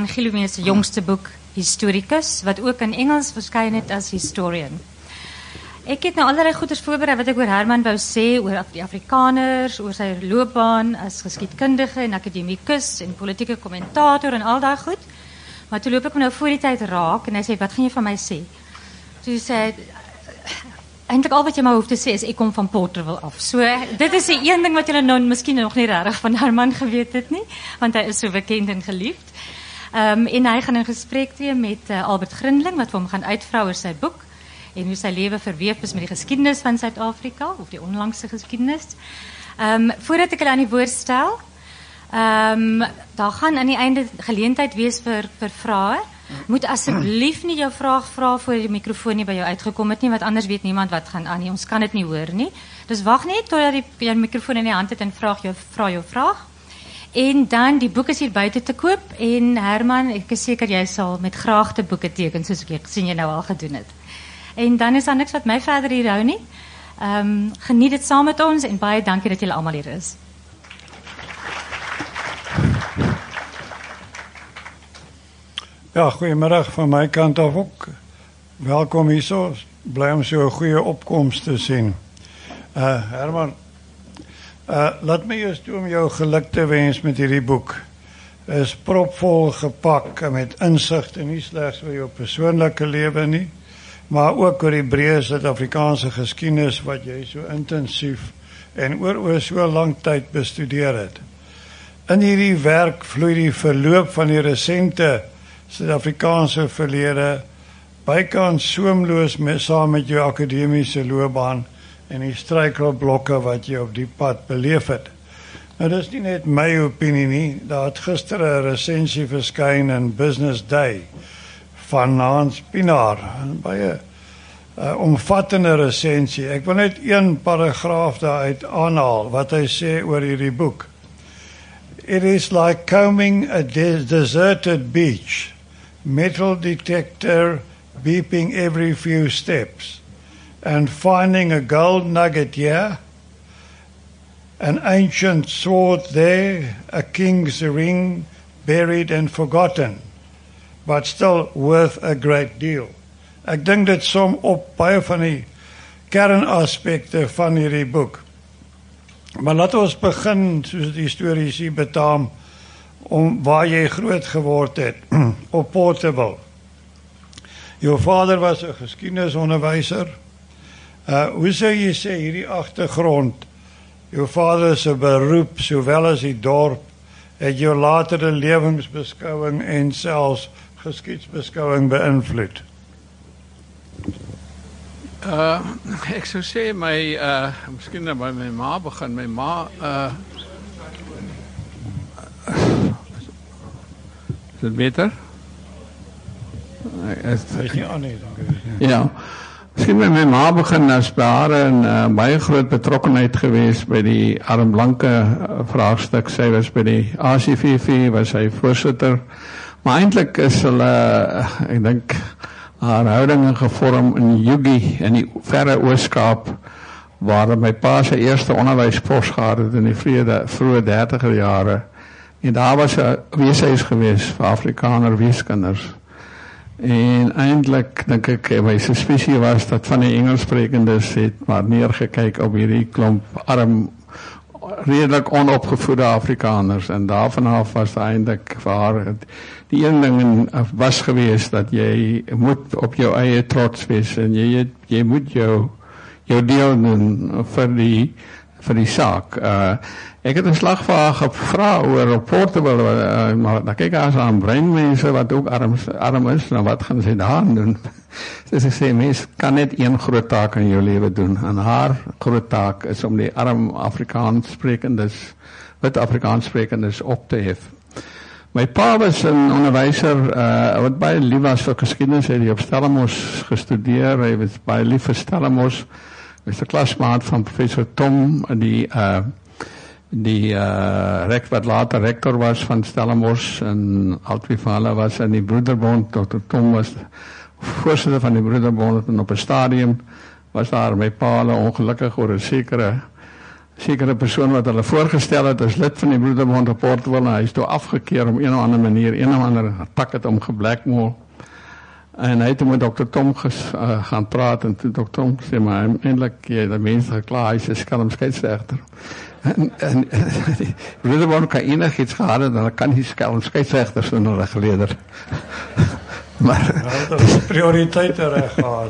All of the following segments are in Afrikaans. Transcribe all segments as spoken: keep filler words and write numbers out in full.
Herman Gilumee se jongste boek Historicus, wat ook in Engels verskyn het as Historian. Ek het nou allerlei goeders voorberei wat ek oor Herman wou sê, oor die Afrikaners, oor sy loopbaan as geskiedkundige en akademikus en politieke kommentator en al daai goed. Maar toe loop ek hom nou voor die tyd raak en hy sê, wat gaan jy van my sê? Toe sê hy, eintlik al wat jy maar hoef te sê is, ek kom van Porterville af. So, dit is die een ding wat julle nou miskien nog nie regtig van Herman geweet het nie, want hy is so bekend en geliefd. Um, en hy gaan in gesprek tree met uh, Albert Grindling, wat vir hom gaan uitvra oor sy boek, en hoe sy lewe verweef is met die geskiedenis van Suid-Afrika, of die onlangse geskiedenis. Um, voordat ek hulle aan die woord stel, um, daar gaan aan die einde geleentheid wees vir, vir vrae. Moet asseblief nie jou vraag vra voor die mikrofoon nie by jou uitgekom het nie, want anders weet niemand wat gaan aan nie. Ons kan dit nie hoor nie. Dus wag net totdat jy die mikrofoon in die hand het en vraag jou, vra jou vraag. En dan, die boek is hier buiten te koop, en Herman, ek is seker jy sal met graagte boeke teken, soos ek sien jy nou al gedoen het. En dan is daar niks wat my verder hier hou nie. Um, geniet dit saam met ons, en baie dankie dat julle almal hier is. Ja, goeiemiddag van my kant af ook. Welkom hierso. Bly om so 'n goeie opkomst te sien. Uh, Herman, uh, laat my eers toe om jou geluk te wens met hierdie boek. Is propvol gepak met insigte, nie slegs oor jou persoonlike lewe nie, maar ook oor die breë Suid-Afrikaanse geskiedenis wat jy so intensief en oor oor so lang tyd bestudeer het. In hierdie werk vloei die verloop van die resente Suid-Afrikaanse verlede bykans soemloos met, saam met jou akademiese loopbaan en die struikelblokke wat jy op die pad beleef het. Nou, dis nie net my opinie nie, daar het gister 'n resensie verskyn in Business Day van Hans Pinaar, 'n baie uh, omvattende resensie. Ek wil net een paragraaf daaruit aanhaal wat hy sê oor hierdie boek. It is like combing a de deserted beach, metal detector beeping every few steps, and finding a gold nugget here, an ancient sword there, a king's ring buried and forgotten, but still worth a great deal. Ek dink dit som op baie van die kernaspekte van hierdie boek. Maar laat ons begin, soos die stories hier betaam, om waar jy groot geword het, op Porterville. Jou vader was 'n geskiedenisonderwyser. Uh, hoe sou jy sê hierdie agtergrond, jou vader se beroep, sowel as die dorp, het jou latere lewensbeskouing en selfs geskiedsbeskouing beïnvloed? Uh, ek sou sê my, uh, miskien nou by my ma begin, my ma, uh, is dit beter? Is dit nie aan nie, dank u. Ja, miskien by my ma begin as by haar en uh, baie groot betrokkenheid gewees by die armblanke uh, vraagstuk. Sy was by die A C V V, was sy voorsitter, maar eintlik is hulle, uh, ek dink, haar houdinge gevorm in Jugie in die verre Oos-Kaap, waar my pa sy eerste onderwyspos gehad het in die vrede, vroeë dertiger jare. En daar was 'n weeshuis gewees vir Afrikaner weeskinders. En eintlik dink ek my suspisie was dat van die Engelssprekendes het maar neergekyk op hierdie klomp arm, redelik onopgevoede Afrikaners, en daarvan af was eintlik vir haar die een ding was gewees dat jy moet op jou eie trots wees en jy jy moet jou jou deel doen vir die vir die saak. Uh, ek het 'n slag vir haar gevra oor Porterville, uh, maar dan kyk as aan breinmense wat ook arm arm is, nou wat gaan sy daaraan doen? Dus ek sê, mens kan net een groot taak in jou lewe doen, en haar groot taak is om die arm Afrikaans sprekendes, wit Afrikaans sprekendes op te hef. My pa was 'n onderwyser uh, wat baie lief was vir geskiedenis, hy het op Stellenbosch gestudeer, hy was baie lief vir Stellenbosch, hy was 'n klasmaat van professor Tom, die uh, die uh, rek, wat later rektor was van Stellenbosch, en albei van hulle was in die Broederbond. Dokter Tom was voorsitter van die Broederbond, en op 'n stadium was daar my pa hulle ongelukkig oor 'n sekere sekere persoon wat hulle voorgestel het as lid van die Broederbond op Portwil, en hy is toe afgekeer om een of ander manier, een of ander attack het om geblackmail. En hy het met dokter Tom ges, uh, gaan praat, en toe dokter Tom sê, maar eindelijk, jy het die mense geklaar, hy is 'n skelm skeieregter. En, en, en die Broederbond kan enig iets gehad het, en dan kan die skelm skeieregter so 'n regleder. Maar ja, dat is prioriteite reg gehad.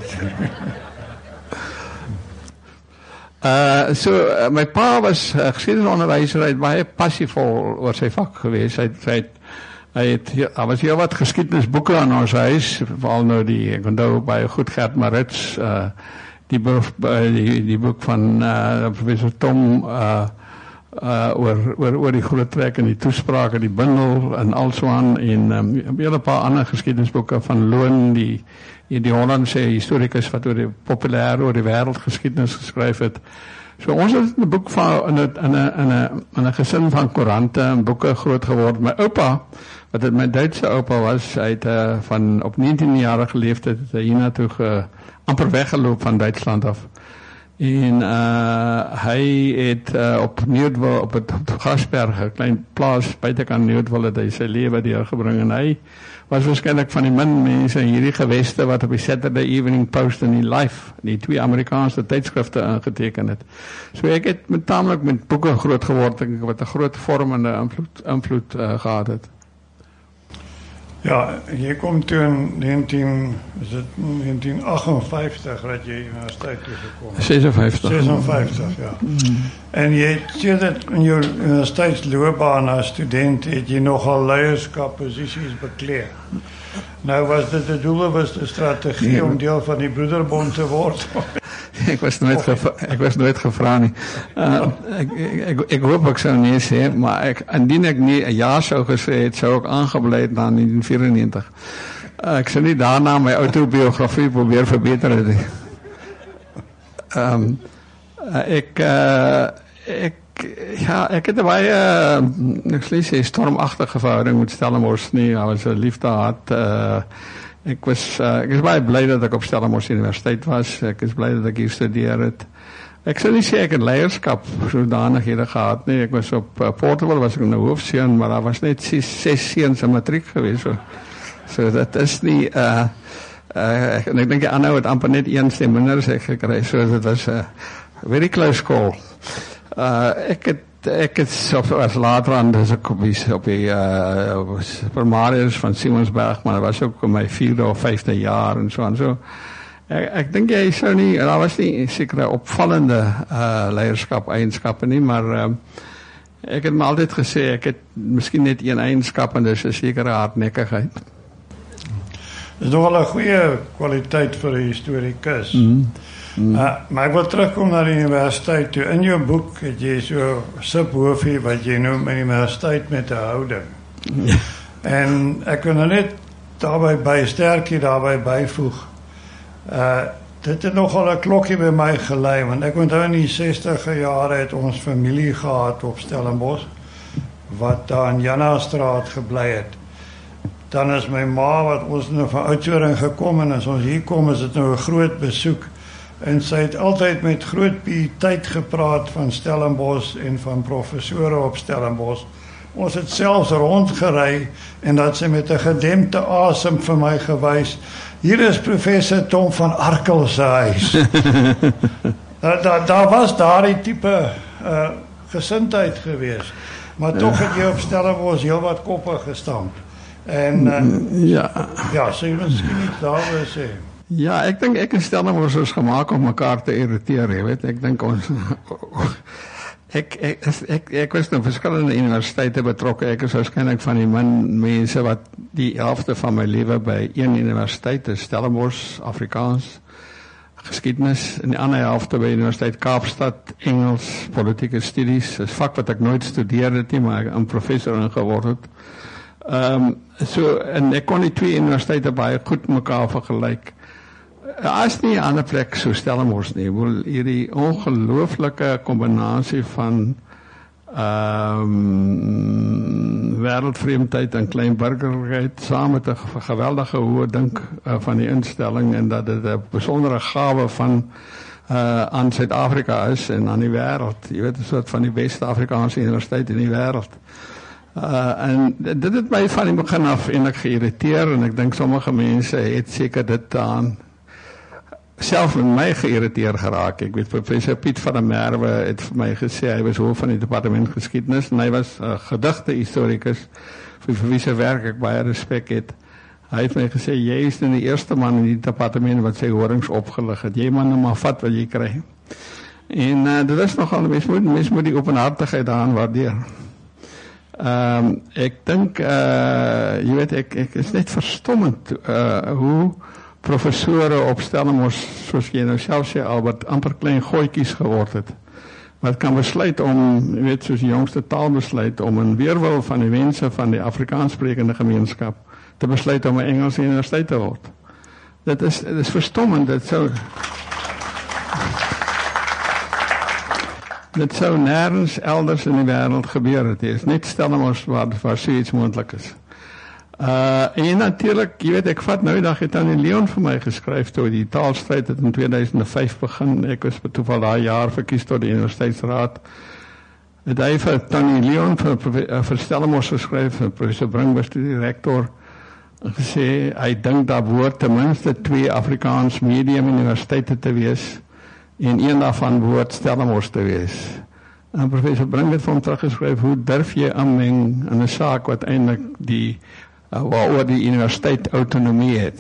Uh, so, uh, my pa was uh, geskiedenisonderwyser, hy het baie passievol oor sy vak gewees. Hy het, hy het, hy het, hy was heel wat geskiedenisboeke aan ons huis, veral nou die, ek onthou baie goed Gert Marits, uh, die, die, die boek van uh, professor Tom, uh, uh, oor, oor, oor die groot trek en die toesprake, die bundel en alsoan, en um, 'n hele paar ander geskiedenisboeke van Loon, die die, die Hollandse historikus wat oor die populêre oor die wêreldgeskiedenis geskryf het. So ons het 'n boek van in 'n in 'n in 'n in 'n gesin van koerante en boeke groot geword. My oupa, wat het my Duitse oupa was, hy het uh, van op negentienjarige leeftyd het hy hiernatoe ge, amper weggeloop van Duitsland af. En uh, hy het uh, op Noordwil, op het op Gasberg, 'n klein plaas buitekant Noordwil, het hy sy lewe deurgebring, en hy was waarskynlik van die min mense in hierdie geweste wat op die Saturday Evening Post en die Life, die twee Amerikaanse tydskrifte ingeteken het. So ek het met taamlik met boeke groot geword, ek wat 'n groot vormende invloed, invloed uh, gehad het. Ja, jy kom toe in negentien, is dit negentien agtenvyftig dat jy universiteit toe gekom het. sesenvyftig. sesenvyftig, ja. Mm. En jy het sedert in jou universiteitsloopbaan as student het jy nogal leierskapposisies bekleed. Nou was dit 'n doelbewuste strategie ja. om deel van die Broederbond te word. Ek was nooit gevra, ek was nooit gevra nie. Uh, ek, ek, ek hoop ek sou nie sê, maar ek, indien ek nie 'n ja sou gesê het, sou ek aangebly het na negentien vyrennegentig. Uh, ek sou nie daarna my autobiografie probeer verbeter het nie. Um, uh, ek, uh, ek, ja, ek het 'n baie, uh, ek sê sê, stormagtige verhouding met Stellenbosch nie. Hy was 'n liefdehad, uh, Ek was, uh, ek is baie bly dat ek op Stellenbosch Universiteit was. Ek is bly dat ek hier studeer het. Ek sou nie sê ek het leierskap sodanighede gehad nie. Ek was op uh, Portwil, was ek 'n hoofseun, maar daar was net ses, ses seuns in matriek gewees. So, so dat is nie, uh, uh, ek, en ek dink die ander het amper net een stem minder as ek gekry. So dit was 'n uh, very close call. Uh, ek het Ek het op, as later aan, dus ek op die, op die uh, primariërs van Simonsberg, maar dat was ook in my vierde of vijfde jaar en so en so. Ek, ek dink jy sou nie, daar was nie sekere opvallende uh, leierskap eienskappe nie, maar uh, ek het my altyd gesê, ek het miskien net een eienskap en dis 'n sekere hardnekkigheid. Dis nogal 'n goeie kwaliteit vir 'n historikus. Mm. Mm. Uh, maar ek wil terugkom na die universiteit toe. In jou boek het jy so subhoofie wat jy noem 'n universiteit met 'n houding. Ja. En ek kan net daarbey by sterkie daarbey byvoeg. Uh dit het nogal 'n klokkie by my gelei, want ek onthou in die sestige jare het ons familie gehad op Stellenbosch wat daar in Jannastraat gebly het. Dan is my ma wat ons nou van Oudtshoorn gekom en as ons hier kom is dit nou 'n groot besoek. En sy het altyd met groot pieteit gepraat van Stellenbosch en van professore op Stellenbosch. Ons het selfs rondgery en dat sy met 'n gedempte asem vir my gewys. Hier is professor Tom van Arkel se huis. Daar da, da was daardie tipe uh, gesindheid geweest. Maar tog het jy op Stellenbosch heel wat koppe gestamp. En uh, ja, ja, sê jy miskien iets daaroor sê. Ja, ek dink ek en Stellenbosch is gemaak om mekaar te irriteer, jy weet. Ek dink ons ek ek ek ek was nou verskillende universiteite betrokke. Ek is waarskynlik van die min mense wat die helfte van my lewe by een universiteit is, Stellenbosch, Afrikaans, geskiedenis, en die ander helfte by Universiteit Kaapstad, Engels, politieke studies. Dis vak wat ek nooit studeer het nie, maar ek 'n professor in geword het. Ehm um, so en ek kon die twee universiteite baie goed mekaar vergelyk. As nie 'n ander plek so Stellenbosch nie, wil hierdie ongelooflike kombinasie van ehm um, wêreldvreemdheid en kleinburgerlikheid saam met 'n geweldige hoë dink uh, van die instelling en dat dit 'n besondere gawe van uh, aan Suid-Afrika is en aan die wêreld. Jy weet, 'n soort van die beste Afrikaanse universiteit in die wêreld. Uh, en dit het my van die begin af eintlik geïrriteer en ek dink sommige mense het seker dit aan self met my geïrriteer geraak. Ek weet professor Piet van der Merwe het vir my gesê hy was hoof van die departement geskiedenis en hy was 'n uh, gedigte historikus vir, vir wie se werk ek baie respek het. Hy het my gesê jy is nou die eerste man in die departement wat sy horings opgelig het. Jy man nou maar vat wat jy kry. En uh, dit is nogal mens moet mens moet die openhartigheid daaraan waardeer. Ehm um, ek dink uh jy weet ek ek is net verstommend uh hoe professore op Stellenbosch soos jy nou self sê Albert amper klein gooitjies geword het. Wat kan besluit om jy weet soos die jongste taalbesluit om in weerwil van die wense van die Afrikaanssprekende gemeenskap te besluit om 'n Engelse universiteit te word. Dit is dit is verstommend dit sou Dit sou nêrens elders in die wêreld gebeur het. Dit is net Stellenbosch waar waar so iets moontlik is. Uh en natuurlik, jy weet ek vat nou die dag het aan Leon vir my geskryf toe die taalstryd het in twee duisend vyf begin. Ek was toevallig daai jaar verkies tot die universiteitsraad. Het hy vir Tony Leon vir, vir Stellenbosch geskryf, vir professor Bringbus die rektor gesê hy dink daar behoort ten minste twee Afrikaans medium universiteite te wees. En een daarvan behoort Stellenbosch te wees. En professor Brink het vir hom teruggeskryf, hoe durf jy aanmeng in 'n saak wat eintlik die uh, waaroor die universiteit autonomie het.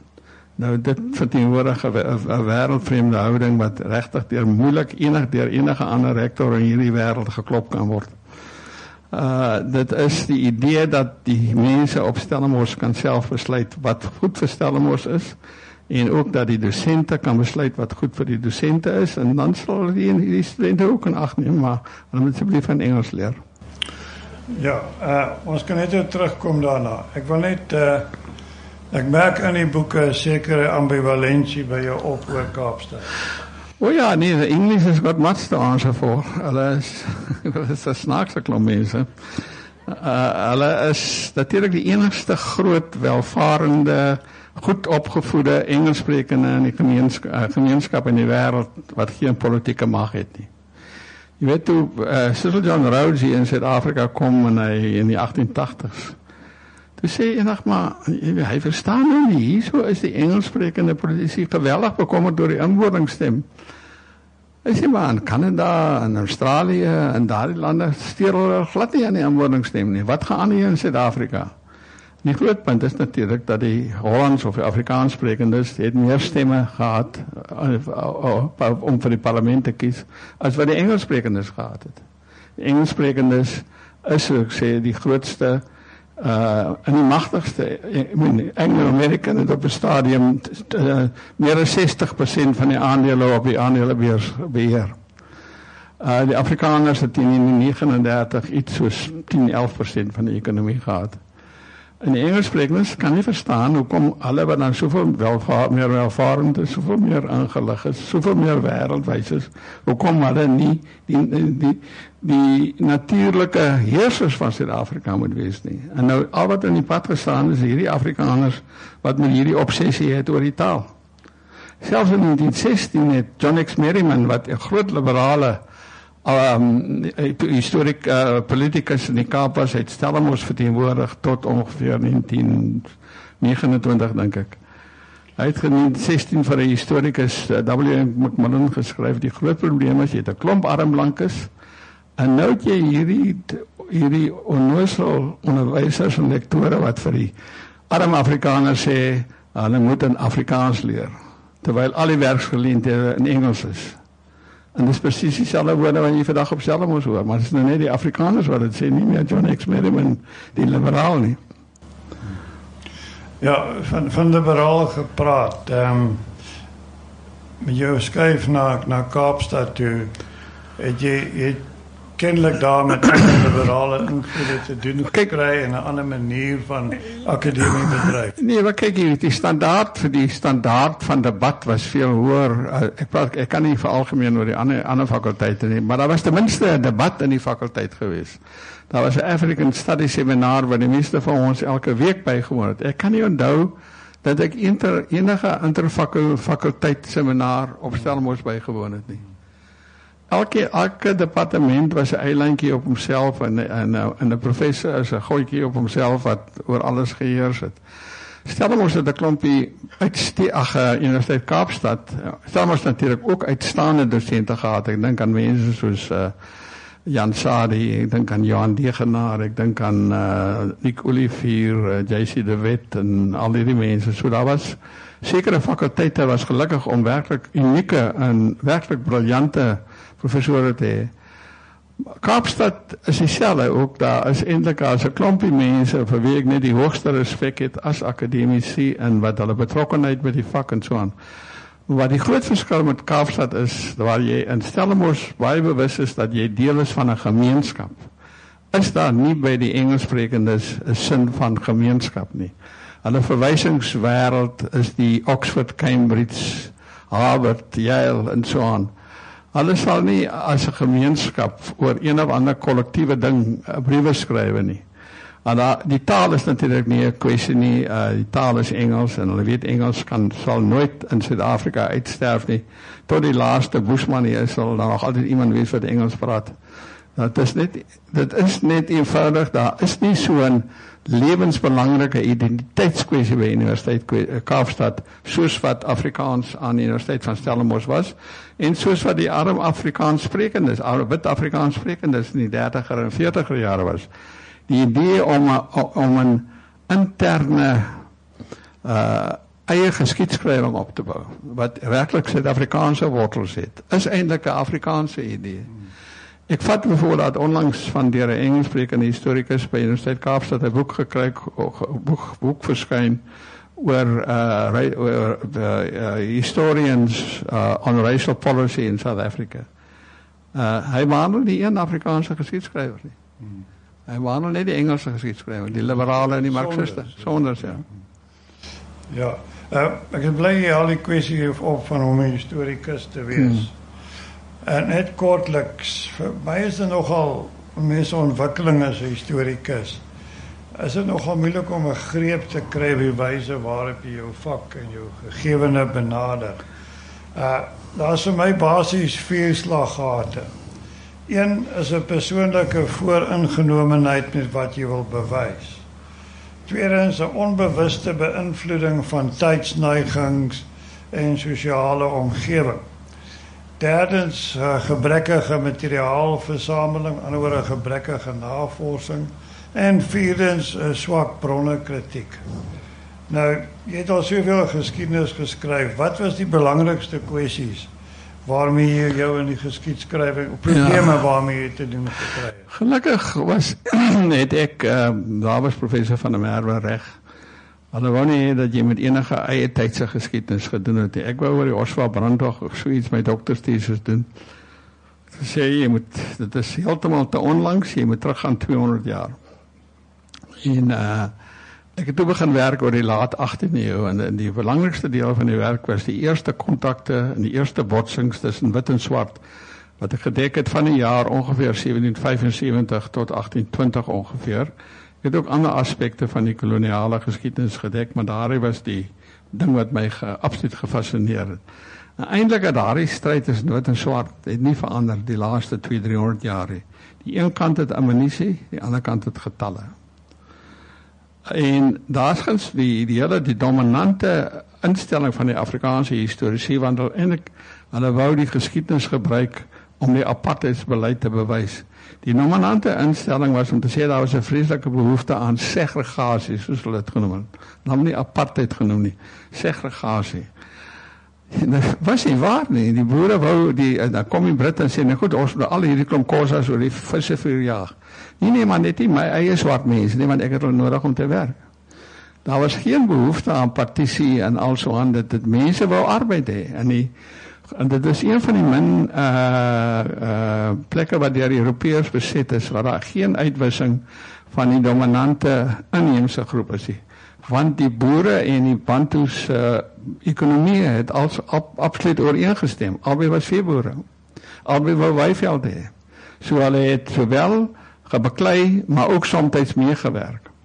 Nou dit verteenwoordig 'n wêreldvreemde houding wat regtig deur moeilik enig deur enige ander rektor in hierdie wêreld geklop kan word. Uh dit is die idee dat die mense op Stellenbosch kan self besluit wat goed vir Stellenbosch is. En ook dat die docente kan besluit wat goed vir die docente is en dan sal die, die studente ook in ag neem, maar hulle moet asseblief van Engels leer. Ja, uh, ons kan net terugkom daarna. Ek wil net uh, ek merk in die boeke 'n sekere ambivalensie by jou op oor Kaapstad. O ja, nee, the English has got much to answer for. Hulle is is 'n snaakse klomp mense. Uh, hulle is natuurlik die enigste groot welvarende goed opgevoede Engelssprekende in die gemeenskap, uh, gemeenskap in die wêreld wat geen politieke mag het nie. Jy weet toe uh, Cecil John Rhodes hier in Suid-Afrika kom en hy in die agtien tagtigs. Toe sê eendag maar hy verstaan nou nie, hierso is die Engelssprekende politici geweldig bekommerd deur die inwoningsstem. Hy sê maar in Kanada en Australië en daardie lande steur hulle glad nie aan die inwoningsstem nie. Wat gaan aan hier in Suid-Afrika? Die groot punt is natuurlijk dat die Hollands of die Afrikaans sprekendes het meer stemme gehad uh, uh, uh, om vir die parlement te kies as wat die Engels sprekendes gehad het. Die Engels sprekendes is, so ek sê, die grootste uh, en die machtigste. Anglo-American het op 'n stadium uh, meer as sestig persent van die aandele op die aandelebeurs beheer. Uh, die Afrikaners het in die negenendertig iets soos tien, elf persent van die ekonomie gehad. En die Engelssprekers kan nie verstaan hoekom alle wat dan soveel welvaar, meer welvarend is, soveel meer ingelig is, soveel meer wêreldwys is, hoekom hulle nie die, die, die, die natuurlike heersers van Suid-Afrika moet wees nie. En nou al wat in die pad gestaan is hierdie Afrikaners wat met hierdie obsessie het oor die taal. Selfs in negentien sestien het John X. Merriman wat 'n groot liberale Um, historiek uh, politicus in die Kaap was, het Stellenbosch verteenwoordig tot ongeveer negentien negenentwintig, dink ek. Hy het in negentien sestien vir 'n historikus, uh, W M Macmillan, geskryf, die groot probleem is, jy het 'n klomp arm blankes, en nou het jy hierdie, hierdie onnoosel onderwysers en lektore wat vir die arm Afrikaners sê, hulle moet in Afrikaans leer, terwyl al die werksgeleenthede in Engels is. En dis presies dieselfde woorde wat jy vandag op Stellenbosch hoor, maar dit is nou net die Afrikaners wat dit sê, nie meer John X. Merriman, die liberaal nie. Ja, van, van liberaal gepraat, um, met jou skuif na, na Kaapstad toe, het jy, jy kennelijk daar met liberale invloede te doen gekry en 'n ander manier van akademie bedryf. Nee, maar kyk hier, die standaard vir die standaard van debat was veel hoër. Ek praat ek kan nie vir algemeen oor die ander ander fakulteite nie, maar daar was ten minste 'n debat in die fakulteit gewees. Daar was 'n African Studies seminar waar die meeste van ons elke week bygewoon het. Ek kan nie onthou dat ek inter, enige interfakulteit seminar op Stellenbosch bygewoon het nie. Elke, elke departement was 'n eilandjie op homself en, en, en 'n professor is 'n gooitjie op homself wat oor alles geheers het. Stellenbosch het 'n klompie uitste ag Universiteit Kaapstad. Stellenbosch natuurlik ook uitstaande dosente gehad. Ek dink aan mense soos uh, Jan Sadi, ek dink aan Johan Degenaar, ek dink aan uh, Nick Olivier, uh, J C de Wet en al die mense. So daar was sekere fakulteite was gelukkig om werklik unieke en werklik briljante professore te hê. Kaapstad is dieselfde ook, daar is eintlik as 'n klompie mense vir wie ek net die hoogste respek het as akademici en wat hulle betrokkenheid met die vak en so aan. Wat die groot verskil met Kaapstad is, waar jy in Stellenbosch baie bewus is dat jy deel is van 'n gemeenskap, is daar nie by die Engelssprekendes 'n sin van gemeenskap nie. Hulle verwysingswêreld is die Oxford, Cambridge, Harvard, Yale en so aan. Hulle sal nie as 'n gemeenskap oor een of ander kollektiewe ding briewe skryf nie. En da, die taal is natuurlik nie 'n kwessie nie, uh, die taal is Engels en hulle weet Engels kan sal nooit in Suid-Afrika uitsterf nie. Tot die laaste Bushman hier sal daar nog altyd iemand wees wat Engels praat. Dat is net dit is net eenvoudig, daar is nie so 'n lewensbelangrike identiteitskwessie by Universiteit Kaapstad soos wat Afrikaans aan die Universiteit van Stellenbosch was en soos wat die arm Afrikaans sprekendes, wit Afrikaans sprekendes in die dertiger en veertiger jare was. Die idee om om 'n interne uh, eie geskiedskrywing op te bou wat werklik Suid-Afrikaanse wortels het, is eintlik 'n Afrikaanse idee. Ek vat bijvoorbeeld onlangs van deur 'n Engelssprekende historikus by Universiteit Kaapstad 'n boek gekry, 'n boek, boek verskyn oor uh, oor the uh, historians uh, on racial policy in South Africa. Uh, hy behandel nie een Afrikaanse geskiedskrywer nie. Hmm. Hy behandel net die Engelse geskiedskrywer, die liberale en die marxiste. Sonders, ja. Ja, uh, ek is bly jy al die kwessie op van om 'n historikus te wees. Hmm. En net kortliks, vir my is dit nogal mense ontwikkeling as 'n historikus. Is dit nogal moeilik om 'n greep te kry wie wyse waarop jy jou vak en jou gegewene benader. Uh daar's vir my basies vier slaggate. Een is 'n persoonlike vooringenomenheid met wat jy wil bewys. Tweedens 'n onbewuste beïnvloeding van tydsneigings en sosiale omgewing. Derdens, uh, gebrekkige materiaalversameling, anderwoorde gebrekkige navorsing. En vierdens, uh, swak bronne kritiek. Nou, jy het al soveel geskiedenis geskryf. Wat was die belangrikste kwessies waarmee jy jou in die geskiedskrywing, probleme ja. waarmee jy te doen gekry het? Gelukkig was net ek, uh, daar was professor van der Merwe reg. Hulle wou nie dat jy met enige eie tydse geskiedenis gedoen het. Ek wou oor die Oswald Brandwag of so iets my dokterstesis doen. Ek sê jy moet, dit is heeltemal te onlangs, jy moet teruggaan tweehonderd jaar. En uh, ek het toe begin werk oor die laat agtiende eeu en, en die belangrikste deel van die werk was die eerste kontakte en die eerste botsings tussen wit en swart wat ek gedek het van die jaar ongeveer sewentien vyfensewentig tot agtien twintig ongeveer. Ek het ook ander aspekte van die koloniale geskiedenis gedek, maar daar was die ding wat my ge, absoluut gefascineer het. En eintlik het daardie stryd tussen wit en swart het nie verander die laaste twee driehonderd jaar nie. Die een kant het ammunisie, die ander kant het getalle. En daarsgens die die hele die dominante instelling van die Afrikaanse historiese want eintlik hulle wou die geskiedenis gebruik om die apartheidsbeleid te bewys. Die dominante instelling was om te sê daar was 'n vreeslike behoefte aan segregasie, soos hulle dit genoem het. Hulle nie apartheid genoem nie, segregasie. En dit was nie waar nie. Die boere wou die dan kom die Britte en sê nou goed, ons moet al hierdie klomp kossas oor die visse verjaag. Nie nee man, net nie my eie swart mense nie, want ek het hulle nodig om te werk. Daar was geen behoefte aan partisie en also aan dit dit mense wou arbeid hê en die en dit is een van die min uh uh plekke waar deur die Europeërs beset is waar daar geen uitwissing van die dominante inheemse groep is nie. Want die boere en die Bantus uh, ekonomie het als ab, absoluut ooreengestem. Albei was veeboere. Albei wou weiveld hê. So hulle het sowel gebeklei, maar ook soms meegewerk.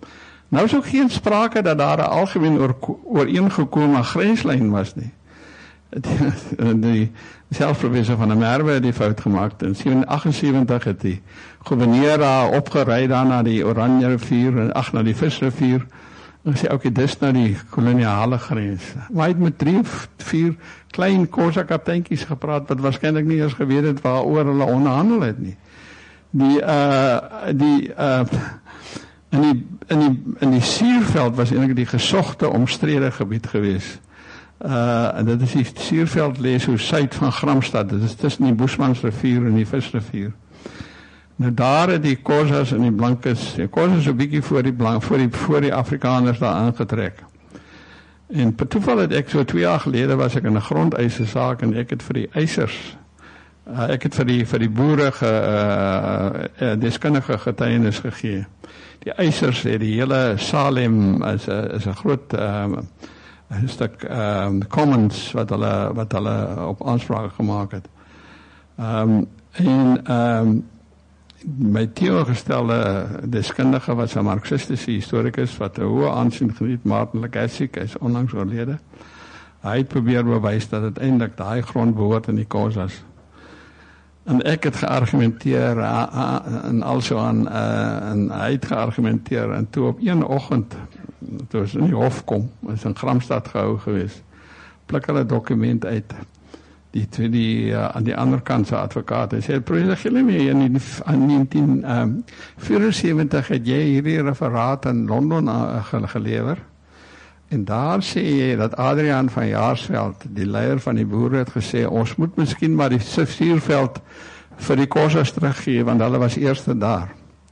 Nou is ook geen sprake dat daar 'n algemeen ooreengekome grenslyn was nie. Die, die selfprofessor van der Merwe het die fout gemaak. In sewentien agtensewentig het die gouverneur daar opgery daar na die Oranje rivier en ag na die Visrivier. En sê okay, dis nou die koloniale grens. Maar hy het met drie of vier klein Xhosa kapteintjies gepraat wat waarskynlik nie eens geweet het waaroor hulle onderhandel het nie. Die uh die uh in die in die in die Suurveld was eintlik die gesogte omstrede gebied geweest. Uh en dit is die Suurveld lê so suid van Gramstad. Dit is tussen die Boesmansrivier en die Visrivier. Nou daar het die Xhosas en die Blankes, die Xhosas so 'n bietjie voor die blank voor die voor die Afrikaners daar aangetrek. En per toeval het ek so twee jaar gelede was ek in 'n grondeise saak en ek het vir die eisers uh, ek het vir die vir die boere ge, uh, uh, deskundige getuienis gegee. Die eisers het die hele Salem is 'n is 'n groot uh, 'n stuk um, commons wat hulle wat hulle op aanspraak gemaak het. Um, en um, my teenoorgestelde deskundige was 'n marxistische historikus wat 'n hoë aansien geniet, Martin Lagassic, hy is onlangs oorlede. Hy het probeer bewys dat uiteindelik daai grond behoort aan die Xhosas. En ek het geargumenteer uh, uh, en also aan uh, en hy het geargumenteer en toe op een oggend toe ons in die hof kom, is in Gramstad gehou gewees. Pluk hulle dokument uit. Die twee die uh, aan die ander kant se advokaat en sê professor Gilleme in negentien vierensewentig het jy hierdie referaat in Londen uh, gelewer. En daar sê jy dat Adriaan van Jaarsveld, die leier van die boere, het gesê ons moet miskien maar die Suurveld vir die Xhosas teruggee want hulle was eerste daar.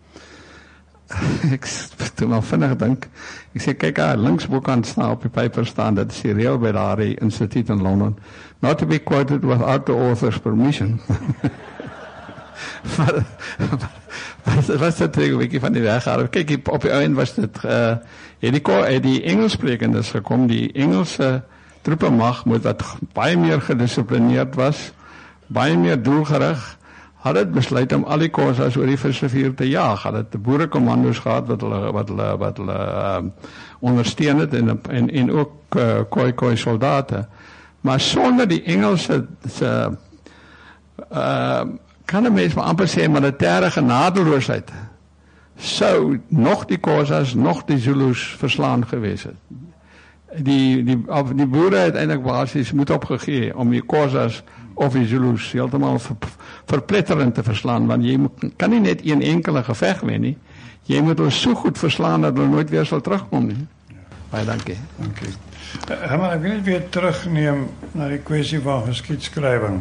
Ek toe maar vinnig dink. Ek sê kyk daar linksbokant staan op die paper staan dat is die reël by daardie instituut in Londen. Not to be quoted without the author's permission. Wat was dit reg 'n bietjie van die weg gehad. Kyk op die eind was dit uh, het die het die Engelssprekendes gekom, die Engelse troepemag moet wat baie meer gedissiplineerd was, baie meer doelgerig. Had het besluit om al die Xhosas oor die Visrivier te jaag. Had het boerekommando's gehad wat hulle wat hulle wat hulle uh, ondersteun het en en en ook uh, koi koi soldate. Maar sonder die Engelse se uh, kan 'n mens maar amper sê militêre genadeloosheid sou nog die Xhosas nog die Zulus verslaan gewees het. Die die of die boere het eintlik basies moet opgegee om die Xhosas of die Zulus heeltemal ver, verpletterend te verslaan, want jy moet, kan nie net een enkele geveg wen nie. Jy moet ons so goed verslaan dat hulle nooit weer sal terugkom nie. Ja. Baie dankie. Dankie. Uh, ek wil net weer terugneem na die kwessie van geskiedskrywing.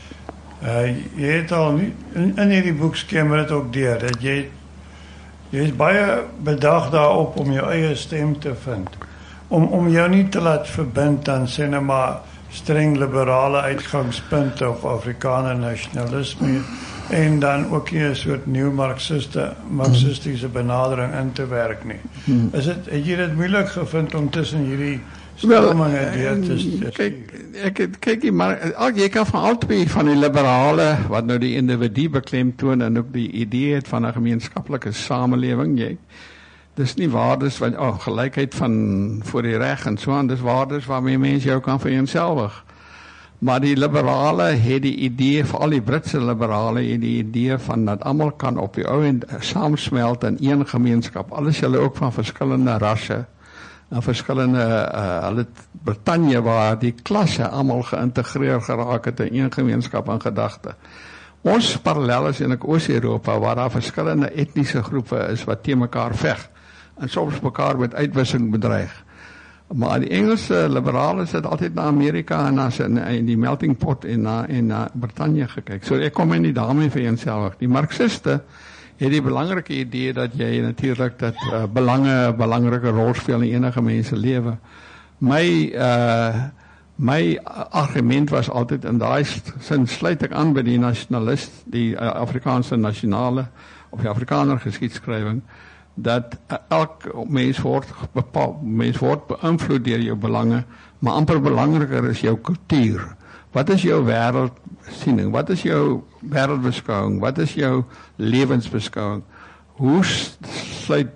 Uh, jy het al nie, in, in hierdie boek skemer dit ook deur dat jy jy is baie bedag daarop om jou eie stem te vind. Om om jou nie te laat verbind aan sê net maar streng liberale uitgangspunte of Afrikaner nasionalisme en dan ook nie 'n soort nuwe marxiste marxistiese benadering in te werk nie. Is dit het jy dit moeilik gevind om tussen hierdie stromingen deur te stuur? Kyk, ek kyk maar al jy kan van albei van die liberale wat nou die individu beklemtoon en ook die idee het van 'n gemeenskaplike samelewing, jy dis nie waardes van oh, gelykheid van voor die reg en so aan, dis waardes waarmee mense jou kan vereenselwig. Maar die liberale het die idee, veral die Britse liberale het die idee van dat almal kan op die ou en saamsmelt in een gemeenskap. Alles hulle ook van verskillende rasse en verskillende uh, hulle Brittanje waar die klasse almal geïntegreer geraak het in een gemeenskap in gedagte. Ons parallel is in Oos-Europa waar daar verskillende etniese groepe is wat teen mekaar veg en soms mekaar met uitwissing bedreig. Maar die Engelse liberale het altyd na Amerika en na in die melting pot en na en na Brittanje gekyk. So ek kom in die daarmee vereenselwig. Die Marxiste het die belangrike idee dat jy natuurlik dat uh, belange 'n belangrike rol speel in enige mens se lewe. My uh my argument was altyd in daai sin sluit ek aan by die nasionalis, die uh, Afrikaanse nasionale of die Afrikaner geskiedskrywing dat uh, elk mens word bepaal, mens word beïnvloed deur jou belange, maar amper belangriker is jou kultuur. Wat is jou wêreldsiening? Wat is jou wêreldbeskouing? Wat is jou lewensbeskouing? Hoe sluit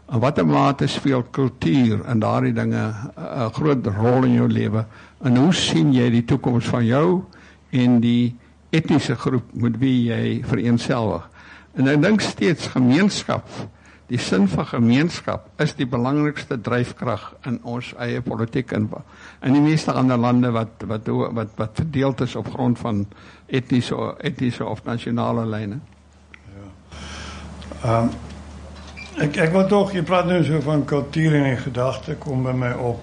In watter mate speel kultuur en daardie dinge 'n groot rol in jou lewe? En hoe sien jy die toekoms van jou en die etniese groep met wie jy vereenselwig? En ek dink steeds gemeenskap, die sin van gemeenskap is die belangrikste dryfkrag in ons eie politiek en in die meeste ander lande wat wat wat wat verdeeld is op grond van etniese etniese of nasionale lyne. Ja. Um, ek ek wil tog, jy praat nou so van kultuur en die gedagte kom by my op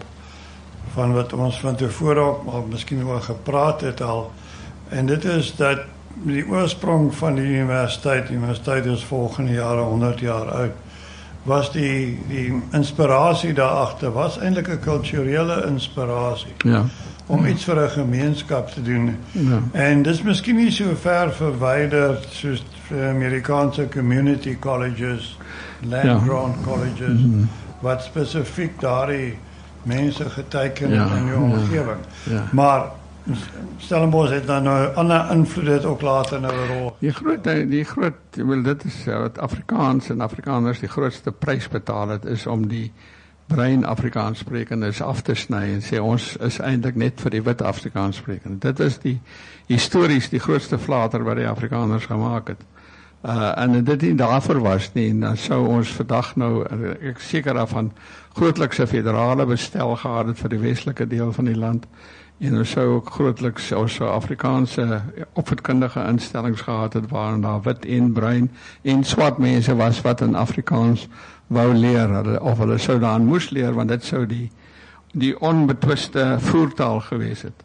van wat ons van tevore ook al miskien wel gepraat het al, en dit is dat die oorsprong van die universiteit, die universiteit is volgende jare honderd jaar oud, was die die inspirasie daarachter, was eintlik 'n kulturele inspirasie. Ja. Om iets vir 'n gemeenskap te doen. Ja. En dis miskien nie so ver verwyderd soos Amerikaanse community colleges, land-grant ja. colleges, mm-hmm. wat spesifiek daardie mense geteken ja. in die omgewing. Ja. Ja. Maar Stellenbosch het dan nou ander invloed het ook later nou 'n rol. Die groot die groot wel dit is wat Afrikaans en Afrikaners die grootste prys betaal het is om die brein Afrikaans sprekendes af te sny en sê ons is eintlik net vir die wit Afrikaans sprekende. Dit is die histories die grootste flater wat die Afrikaners gemaak het. Uh, en dit nie daarvoor was nie, en dan sou ons vandag nou, ek seker daarvan, grootliks 'n federale bestel gehad het vir die westelike deel van die land. En ons sou ook grootliks ons Afrikaanse opvoedkundige instellings gehad het waarin daar wit en bruin en swart mense was wat in Afrikaans wou leer, of hulle sou daarin moes leer, want dit sou die die onbetwiste voertaal gewees het.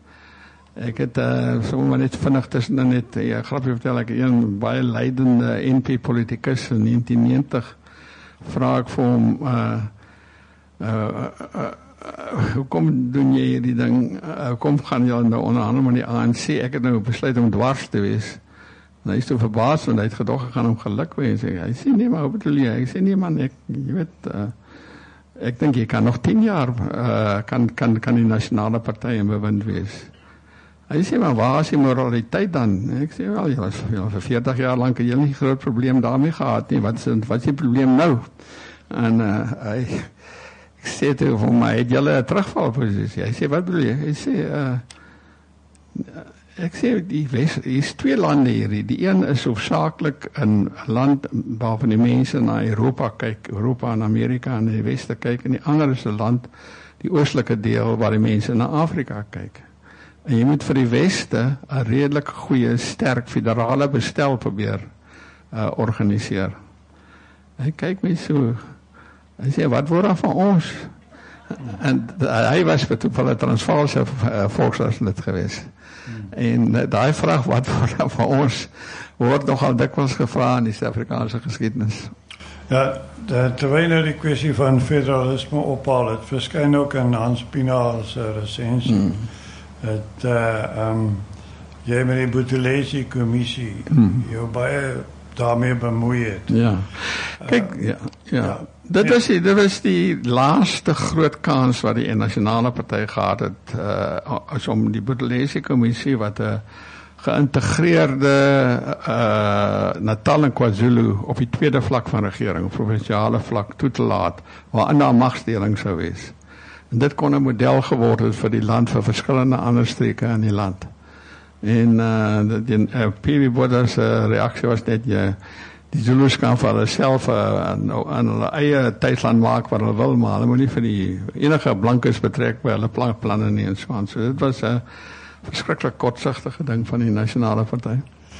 Ek het uh, sommer net vinnig tussen net 'n ja, grapjie vertel, ek een baie leidende N P politikus in negentien negentig vra ek vir hom uh, uh, uh, uh, Uh, hoekom doen jy hierdie ding, uh, kom gaan jy nou onderhandel met die A N C, ek het nou besluit om dwars te wees, en hy is toe verbaas, want hy het gedog gegaan om geluk wees, hy sê nee, maar hoe bedoel jy, hy sê nee man, ek, jy weet, uh, ek dink jy kan nog tien jaar, uh, kan, kan, kan die nasionale partij in bewind wees. Hy sê, maar waar is die moraliteit dan? Ek sê, wel, jy was vir veertig jaar lang, jy nie groot probleem daarmee gehad nie, wat is, wat is die probleem nou? En uh, hy ek sê toe vir my, het julle 'n terugvalposisie? Hy sê, wat bedoel jy? Hy sê, uh, ek sê, die West, hier is twee lande hier, die een is hoofsaaklik 'n land waarvan die mense na Europa kyk, Europa en Amerika en die Weste kyk, en die ander is 'n land, die oostelike deel, waar die mense na Afrika kyk. En jy moet vir die Weste 'n redelik goeie, sterk, federale bestel probeer uh, organiseer. Hy kyk my so, hy sê, wat word daar van ons? En hy was vir toevallig Transvaalse uh, volksraadslid geweest. Hmm. En uh, daai vraag, wat word daar van ons, word nogal dikwels gevra in die Suid-Afrikaanse geskiedenis. Ja, de, terwyl nou die kwessie van federalisme ophaal, het verskyn ook in Hans Pienaar se resensie. Hmm. Het, uh, um, jy met die Buthelezi kommissie, hmm. jou baie daarmee bemoei het. Ja, kyk, uh, ja, ja. ja. Dit was die, dit was die laaste groot kans wat die nasionale party gehad het, uh, as om die Buthelezi kommissie wat 'n geïntegreerde uh, Natal en KwaZulu op die tweede vlak van regering, provinsiale vlak toe te laat, waarin daar magsdeling sou wees. En dit kon 'n model geword het vir die land, vir verskillende ander streke in die land. En uh, die uh, P W Botha se reaksie was net, jy, die Zulus kan vir hulle self aan uh, hulle eie tydsland maak wat hulle wil, maar hulle moet nie vir die enige blankes betrek by hulle plan, planne nie en so aan. So dit was 'n uh, verskriklik kortsigtige ding van die nasionale party.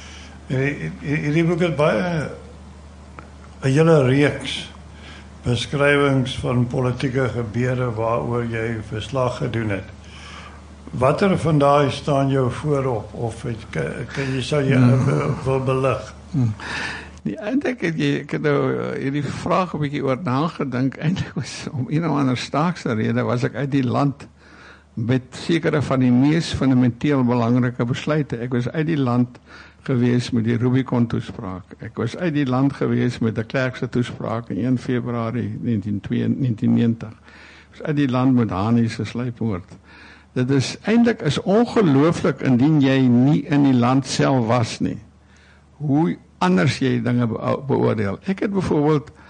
Hierdie boek het baie 'n hele reeks beskrywings van politieke gebeure waaroor jy verslag gedoen het. Watter van daai staan jou voorop, of het, kan, kan jy sal jy hmm. wil belig? Hmm. Nee, eintlik het jy, ek het nou hierdie vraag 'n bietjie oor nagedink, eintlik was om een of ander staakse rede was ek uit die land met sekere van die mees fundamenteel belangrike besluite. Ek was uit die land gewees met die Rubicon toespraak. Ek was uit die land gewees met die Klerk se toespraak in een Februarie negentien negentig. Ek was uit die land met Hani se sluipmoord. Dit is eintlik is ongelooflik indien jy nie in die land self was nie. Hoe anders jy dinge beoordeel. Ek het byvoorbeeld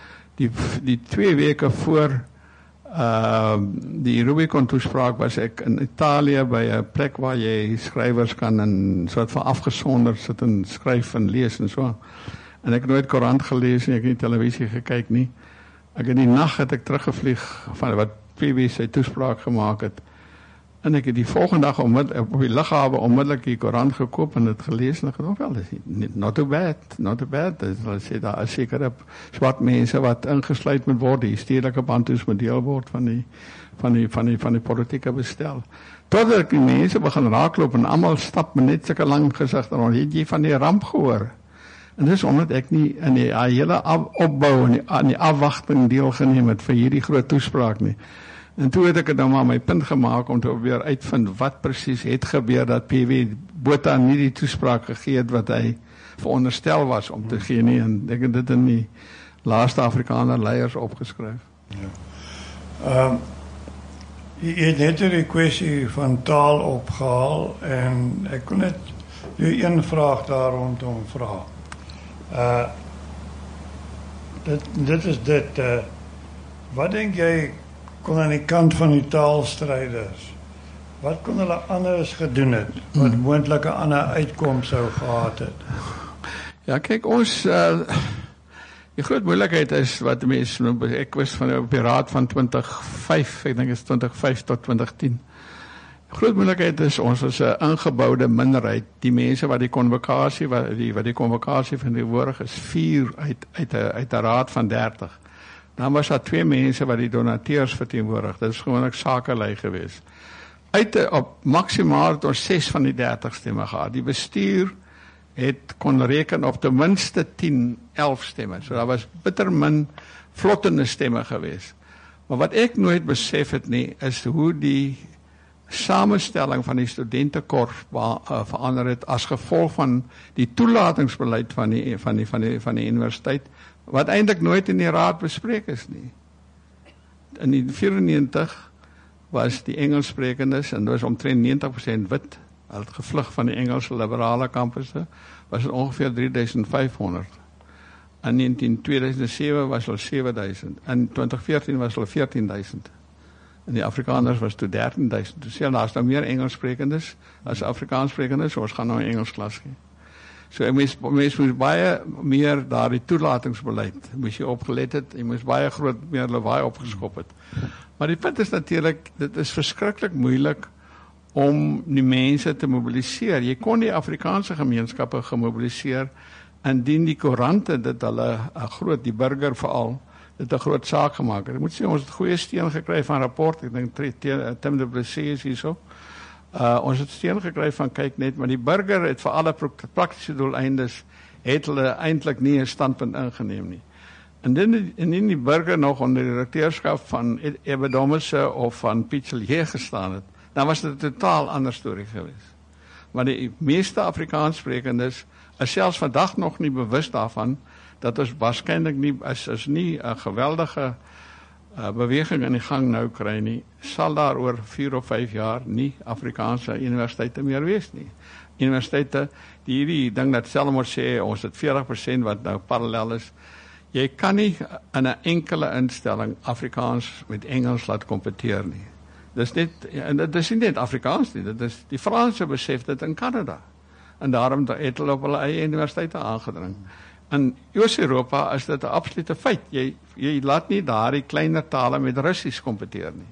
die die twee weke voor uh, die Rubicon toespraak was ek in Italië by 'n plek waar jy skrywers kan in soort van afgesonder sit en skryf en lees en so. En ek het nooit koerant gelees nie, ek het nie televisie gekyk nie. Ek in die nag het ek teruggevlieg van wat P B sy toespraak gemaak het. En ek het die volgende dag onmiddellik op die lughawe onmiddellik die koerant gekoop en dit gelees en ek het wel, dis not too bad, not too bad. Hulle sê daar is sekere swart mense wat ingesluit moet word, die stedelike bantus moet deel word van die van die van die van die politieke bestel. Totdat die mense begin raakloop en almal stap met net sulke lang gesigte rond. Het jy van die ramp gehoor? En dis omdat ek nie in die hele opbou en die, aan die afwagting deelgeneem het vir hierdie groot toespraak nie. En toe het ek het nou maar my punt gemaak om te probeer uitvind wat presies het gebeur dat P W Botha nie die toespraak gegee het wat hy veronderstel was om te gee nie. En ek het dit in die laaste Afrikaner leiers opgeskryf. Ja. Um, jy het net die kwessie van taal opgehaal en ek kon net nu een vraag daar rondom vra. Uh, dit, dit is dit. Uh, wat denk jy kon aan die kant van die taalstrijders, wat kon hulle anders gedoen het, wat moontlik 'n ander uitkoms sou gehad het? Ja, kyk, ons, uh, die groot moeilikheid is, wat die mens noem, ek was van op die raad van twintig vyf, ek dink is twintig vyf tot twintig tien. Die groot moeilikheid is, ons is 'n ingebouwde minderheid, die mense wat die konvokasie, wat die, wat die konvokasie van die woord is, vier uit, uit, uit, uit 'n raad van dertig. Dan was daar twee mense wat die donateurs verteenwoordig. Dit is gewoonlik sakelei geweest. Uit de, op maximaal het ons ses van die dertig stemme gehad. Die bestuur het kon reken op ten minste tien, elf stemme. So daar was bitter min vlottende stemme geweest. Maar wat ek nooit besef het nie, is hoe die samenstelling van die studentenkorps uh, verander het as gevolg van die toelatingsbeleid van die, van die, van die, van die universiteit, wat eintlik nooit in die raad bespreek is nie. In die vyfennegentig was die Engelssprekendes, en dit was omtrent negentig persent wit, hulle het gevlug van die Engelse liberale kampusse, was het ongeveer drie duisend vyfhonderd. In twee duisend sewe was hulle sewe duisend. In twintig veertien was hulle veertien duisend. En die Afrikaners was toe dertien duisend. Dus ja, daar is nou meer Engelssprekendes as Afrikaanssprekendes, so ons gaan nou in Engels klas gee. So mens, mens moes baie meer daar die toelatingsbeleid, moes jy opgelet het, jy moes baie groot meer lawaai opgeskop het. Maar die punt is natuurlijk, dit is verskriklik moeilik om die mense te mobiliseer. Jy kon die Afrikaanse gemeenskappe gemobiliseer, indien die koerante dit hulle, a groot, die burger veral, dit 'n groot saak gemaak het. Ek moet sê, ons het goeie steun gekry van rapport, ek dink Tim de Plessis is hierso. Uh, ons het steun gekry van kyk net, maar die burger het vir alle praktische doeleindes, het hulle eintlik nie 'n standpunt ingeneem nie. En indien, indien die burger nog onder die direkteurskap van Ebbe Dommelse of van Piet Sillier gestaan het, dan was dit 'n totaal ander storie geweest. Maar die meeste Afrikaanssprekendes is selfs vandag nog nie bewus daarvan, dat ons waarskynlik nie, as, as nie 'n geweldige uh, beweging in die gang nou kry nie, sal daar oor vier of vyf jaar nie Afrikaanse universiteite meer wees nie. Universiteite, die hierdie ding dat Selma sê, ons het veertig persent wat nou parallel is, jy kan nie in 'n enkele instelling Afrikaans met Engels laat kompeteer nie. Dis net, en dit is nie net Afrikaans nie, dit is, die Franse besef dit in Canada. En daarom het hulle op hulle eie universiteite aangedring. In Oos-Europa is dit 'n absolute feit. Jy, jy laat nie daardie kleiner tale met Russies kompeteer nie.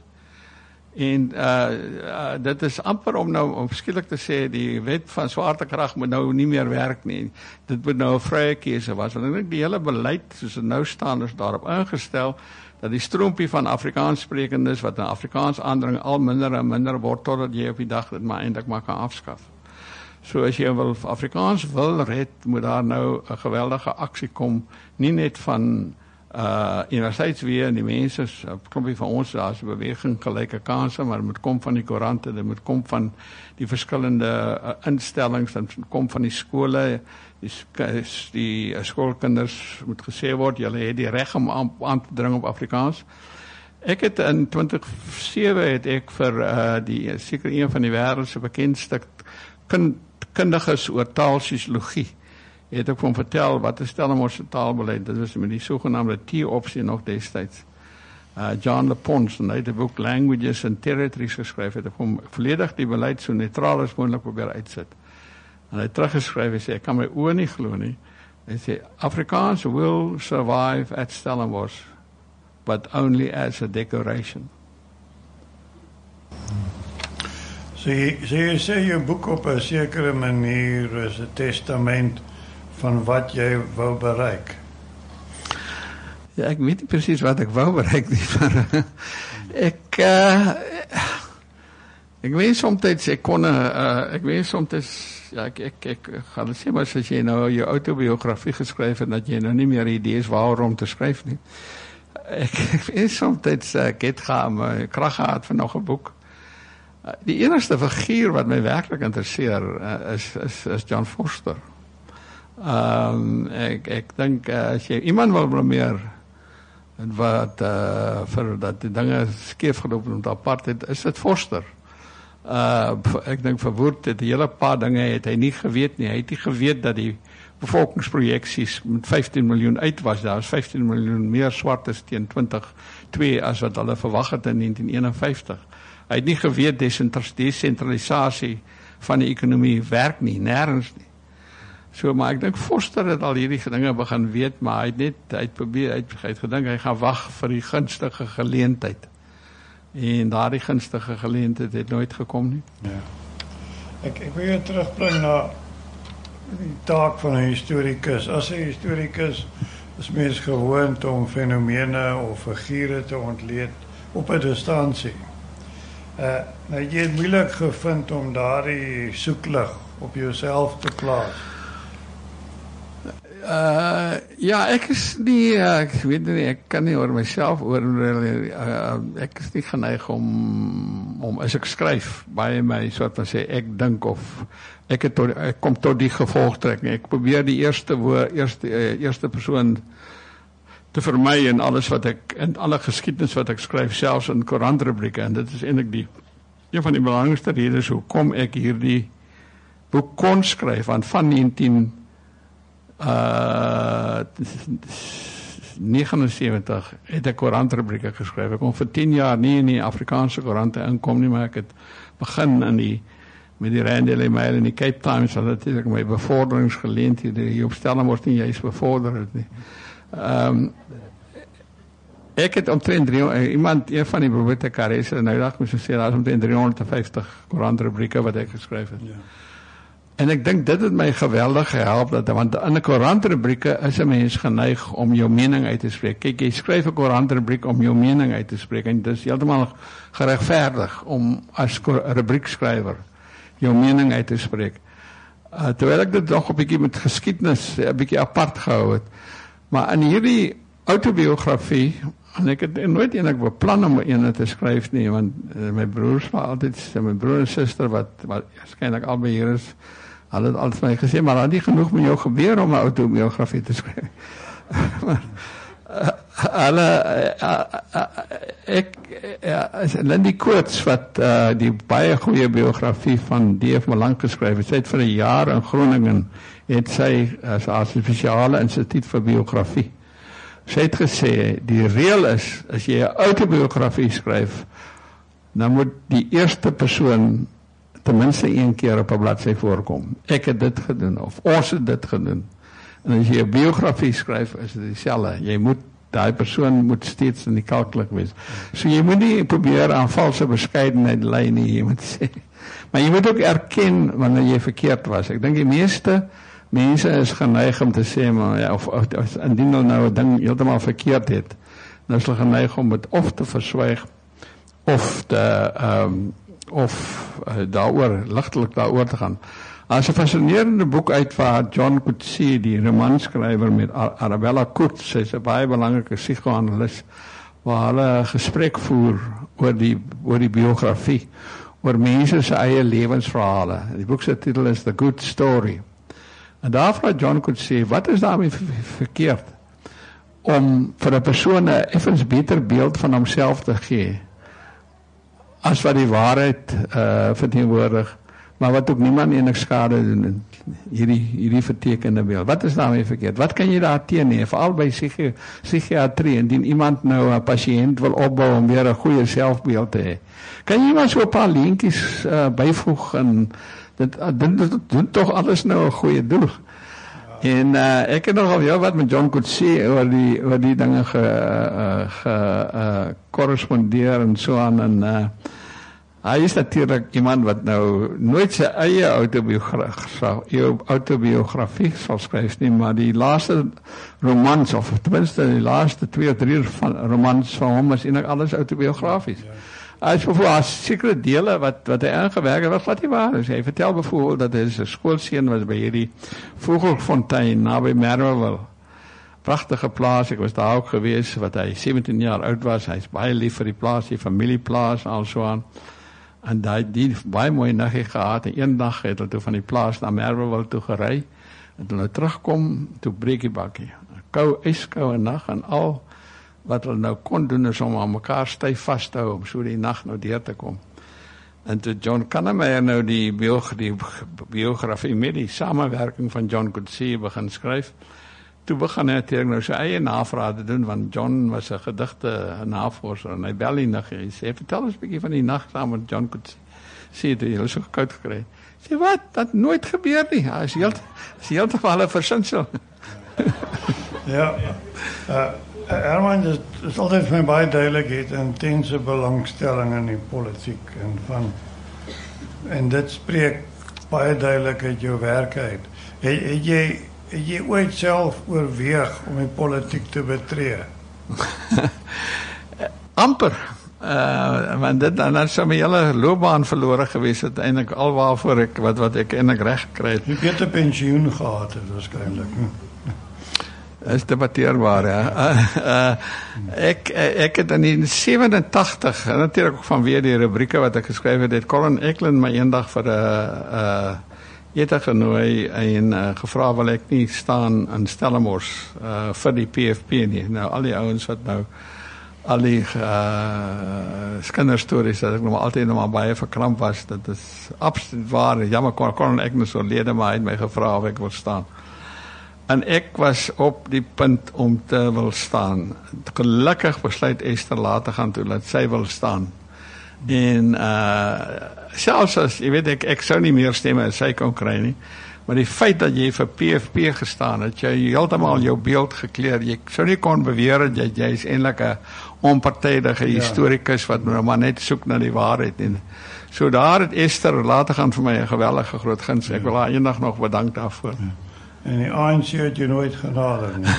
En uh, uh, dit is amper om nou, om skielik te sê, die wet van swaartekrag moet nou nie meer werk nie. Dit moet nou 'n vrye keuse was. Want ek dink die hele beleid, soos dit nou staan, is daarop ingestel, dat die stroompie van Afrikaanssprekendes, wat in Afrikaans aandring, al minder en minder word, totdat jy op die dag dit maar eintlik maar kan afskaf. So as jy wil Afrikaans wil red, moet daar nou 'n geweldige aksie kom, nie net van uh universiteitsweë en die mense, 'n klompie van ons, daar is 'n beweging gelyke kansse, maar dit moet kom van die koerante, dit moet kom van die verskillende uh, instellings, dit moet kom van die skole, die, die uh, skoolkinders moet gesê word, julle het die reg om aan, aan te dring op Afrikaans. Ek het in twintig sewe het ek vir uh, die seker een van die wêreld se bekendste kind, kundiges oor taalsosiologie het ek vir hom vertel wat is Stellenbosch se taalbeleid, dit was met die sogenaamde T-opsie nog destyds. Uh, John LePons, en hy het 'n boek Languages and Territories geskryf, het ek hom volledig die beleid so neutraal as moontlik probeer uitsit. En hy het teruggeskryf, hy sê, ek kan my oë nie glo nie. Hy sê, Afrikaans will survive at Stellenbosch, but only as a decoration. So jy, so jy sê jou boek op 'n sekere manier is 'n testament van wat jy wou bereik. Ja, ek weet nie presies wat ek wou bereik nie, maar ek uh, ek weet soms ek kon uh, ek weet soms ja, ek ek ek gaan sê maar as jy nou jou autobiografie geskryf het dat jy nou nie meer idees waarom te skryf nie. Ek, ek weet soms ek het gaan my krag gehad vir nog 'n boek. Die enigste figuur wat my werklik interesseer uh, is is is John Vorster. Ehm um, ek ek dink uh, as jy iemand wil blameer en wat uh, vir dat die dinge skeef geloop het met apartheid, is dit Vorster. Uh, ek dink vir Woord het 'n hele paar dinge het hy nie geweet nie. Hy het nie geweet dat die bevolkingsprojeksies met vyftien miljoen uit was. Daar was vyftien miljoen meer swartes teen twintig twee as wat hulle verwag het in negentien eenenvyftig. Hy het nie geweet desentralisasie van die ekonomie werk nie, nêrens nie. So, maar ek dink Vorster het al hierdie dinge begin weet, maar hy het net, hy het probeer, hy het, hy het gedink, hy gaan wag vir die gunstige geleentheid. En daardie gunstige geleentheid het nooit gekom nie. Ja. Ek, ek wil jou terugbring na die taak van 'n historikus. As 'n historikus is mens gewoond om fenomene of figure te ontleed op 'n distansie. Uh, nou, jy het moeilik gevind om daardie soeklig op jouself te plaas. Uh, ja, ek is nie, uh, ek weet nie, ek kan nie oor myself oordeel, uh, ek is nie geneig om, om as ek skryf, baie my soort van sê, ek dink of, ek, het tot, ek kom tot die gevolgtrekking, ek probeer die eerste woord, eerste, uh, eerste persoon te vermy in alles wat ek, in alle geskiedenis wat ek skryf, selfs in koerantrubrieke, en dit is eintlik die, een van die belangrikste redes, hoe kom ek hierdie boek kon skryf, want van negentien Uh, negenensewentig het ek koerantrubrieke geskryf. Ek kon vir tien jaar nie in die Afrikaanse koerante inkom nie, maar ek het begin in die met die Rand Daily Mail en die Cape Times, wat natuurlik my bevorderingsgeleenthede hier op Stellenbosch nie juist bevorder het nie. Um, ek het omtrent iemand, een van die bibliotekaresse en nou dag moes ek sê, daar is omtrent driehonderdvyftig koerantrubrieke wat ek geskryf het. Ja. En ek dink dit het my geweldig gehelp, dat, want in 'n koerantrubrieke is 'n mens geneig om jou mening uit te spreek. Kyk, jy skryf 'n koerantrubriek om jou mening uit te spreek, en dit is heeltemal geregverdig om as rubriekskrywer jou mening uit te spreek. Uh, terwyl ek dit nog 'n bietjie met geskiedenis 'n bietjie apart gehou het. Maar in hierdie autobiografie, en ek het nooit eintlik beplan om een te skryf nie, want uh, my broers was altyd, my broer en suster wat, wat waarskynlik albei hier is, hulle het altyd my gesê, maar dat nie genoeg met jou gebeur om 'n autobiografie te skryf. Maar uh, hulle uh, uh, ek uh, Lindy Coates wat uh, die baie goeie biografie van D F Malan geskryf het, sy het vir 'n jaar in Groningen het sy as uh, spesiale instituut vir biografie. Sy het gesê, die reël is, as jy 'n autobiografie skryf, dan moet die eerste persoon ten minste een keer op 'n bladsy voorkom. Ek het dit gedoen, of ons het dit gedoen. En as jy 'n biografie skryf, is dit dieselfde. Jy moet, daai persoon moet steeds in die kalklik wees. So jy moet nie probeer aan valse beskeidenheid lei nie, jy moet sê. Maar jy moet ook erken wanneer jy verkeerd was. Ek dink die meeste mense is geneig om te sê, maar ja, of, of, of indien hulle nou 'n ding heeltemal verkeerd het, dan is hulle geneig om dit of te verswyg, of te, um, of uh, daaroor, ligtelik daaroor te gaan. As 'n fascinerende boek uit waar John Coetzee, die romanskrywer met Ar Arabella Coetzee, sy is 'n baie belangrike psigoanalis, waar hulle gesprek voer oor die, oor die biografie, oor mense se eie lewensverhale. Die boek se titel is The Good Story. En daar vra John Coetzee, wat is daarmee verkeerd om vir 'n persoon 'n effens beter beeld van homself te gee as wat die waarheid uh, verteenwoordig, maar wat ook niemand enig skade doen in hierdie hierdie vertekende beeld. Wat is daarmee verkeerd? Wat kan jy daar teen hê? Veral by psigi psigiatrie, indien iemand nou 'n pasiënt wil opbou om weer 'n goeie selfbeeld te hê. Kan jy maar so 'n paar lintjies uh, byvoeg en dit dit doen tog alles nou 'n goeie doel. Ja. En uh, ek het nogal jou wat met John Coetzee oor die oor die dinge ge uh, ge uh, korrespondeer en so aan en uh, hy is natuurlik iemand wat nou nooit sy eie autobiografie autobiografie sal skryf nie, maar die laaste romans, of tenminste die laaste twee of drie van romans van hom is eintlik alles autobiografies. Ja. Hy is bijvoorbeeld sekere dele wat, wat hy aangewerkt het, wat wat nie waar is. Hy vertel bijvoorbeeld dat hy sy skoolseun was by hierdie Vogelfontein, naby Merweville. Pragtige plaas, ek was daar ook gewees, wat hy sewentien jaar oud was. Hy is baie lief vir die plaas, die familieplaas, al so aan. En hy het die baie mooie naggie gehad, en een dag het hy toe van die plaas na Merweville toe gery, en toe hy terugkom, toe breek die bakkie. Kou, ijskoue nag, en al wat hulle nou kon doen is om aan mekaar styf vast te hou, om so die nacht nou deur te kom. En toe John Kannemeyer nou die, biog die biografie met die samenwerking van John Coetzee begin skryf, toe begin hy natuurlijk nou sy eie navraag te doen, want John was 'n gedigte navorser, en hy bel die nacht, hy sê, vertel ons 'n bietjie van die nacht saam met John Coetzee. Sê, toe jy so gekoud gekry. Sê, wat? Dat nooit gebeur nie. Hy is heel, is heeltemal 'n versinsel. Ja, uh, Herman, het is altyd vir my baie duidelik, het intense belangstelling in die politiek en van en dit spreek baie duidelik uit jou werk uit. Het, het jy het jy ooit self oorweeg om die politiek te betree? Amper. Uh, want dit dan sou my hele loopbaan verlore gewees het, eintlik alwaarvoor ek wat wat ek eintlik reg gekry het. Jy het 'n pensioen gehad het waarskynlik. Is debatteerbaar, ja. Uh, uh, ek, ek het in sevenentachtig, natuurlijk ook vanweer die rubrieke wat ek geskryf het, het Colin Eklund my eendag vir 'n uh, uh, ete genooi en uh, gevra wil ek nie staan in Stellenbosch uh, vir die P F P nie. Nou, al die ouens wat nou, al die uh, skinderstories, dat ek nog maar altyd nog maar baie verkramp was, dat is absoluut waar. Jammer, Colin Eklund is oorlede, maar hy het my gevra of ek wil staan. En ek was op die punt om te wil staan. Gelukkig besluit Esther later gaan toe, dat sy wil staan. En uh, selfs as, jy weet, ek, ek sou nie meer stemme as sy kon kry nie, maar die feit dat jy vir P F P gestaan het, jy heeltemal jou beeld gekleer, jy sou nie kon beweer dat jy, jy is eintlik 'n onpartydige ja. historikus wat nou maar net soek na die waarheid. En so daar het Esther later gaan vir my 'n geweldige groot guns. Ek wil haar eendag nog bedank daarvoor. Ja. En die A N C het jy nooit genader nie.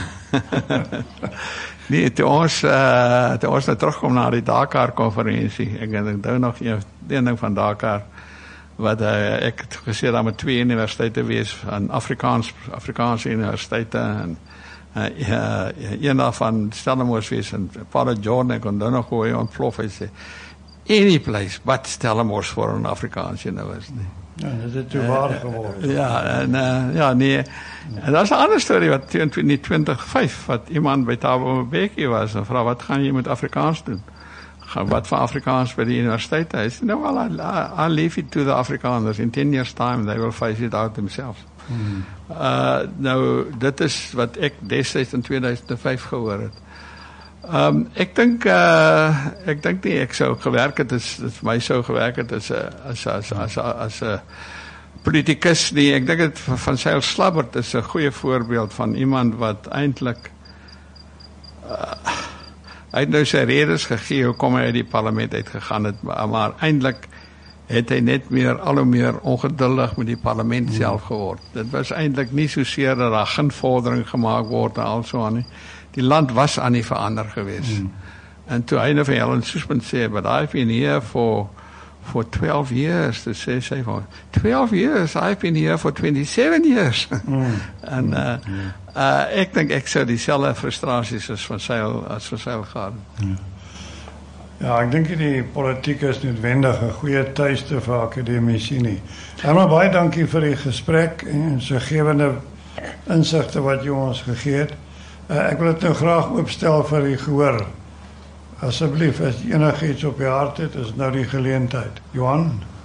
Nee, toe ons, uh, toe ons nou terugkom na die Dakar-konferensie, ek onthou nog een ding van Dakar, wat uh, ek het gesê daar met twee universiteite wees, van Afrikaans, Afrikaanse universiteite, en uh, uh, een daarvan Stellenbosch wees, en Father Jordan, ek onthou nog hoe hy ontplof, hy sê, any place but Stellenbosch voor een Afrikaanse universiteit. Ja, dit het toe waar geword. Uh, ja, en uh, ja, nee. En dat is 'n ander storie wat in twintig vyf wat iemand by Thabo Mbeki was en vra wat gaan jy met Afrikaans doen? Gaan wat van Afrikaans by die universiteit? Hy sê, no, well, I'll, I'll leave it to the Afrikaners. In ten years time, they will face it out themselves. Hmm. Uh, nou, dit is wat ek destyds in tweeduisend vyf gehoor het. Um, ek dink uh, ek dink nie ek sou gewerk het as vir my sou gewerk het as 'n as as as as 'n politikus nie. Ek dink dit van Seil Slabbert is 'n goeie voorbeeld van iemand wat eintlik uh, hy het nou sy redes gegee hoekom hy uit die parlement uitgegaan het, maar, maar eintlik het hy net meer al hoe meer ongeduldig met die parlement hmm. self geword. Dit was eintlik nie so seer dat daar geen vordering gemaak word en al so aan nie. Die land was aan die verander geweest. Mm. En toe hy nou van Helen Suzman sê, but I've been here for for twelve years, to say, say for twelve years, I've been here for twenty-seven years. Mm. en uh, mm. uh, ek dink ek sou dieselfde frustrasies as van Seil as van Seil gehad. Ja. ja, ek dink die politiek is noodwendig 'n goeie tuiste vir akademici nie. Maar baie dankie vir die gesprek en so gewende insigte wat jy ons gegee het. Uh, ek wil dit nou graag oopstel vir die gehoor. Asseblief, as enigiets op die hart het, is nou die geleentheid. Johan?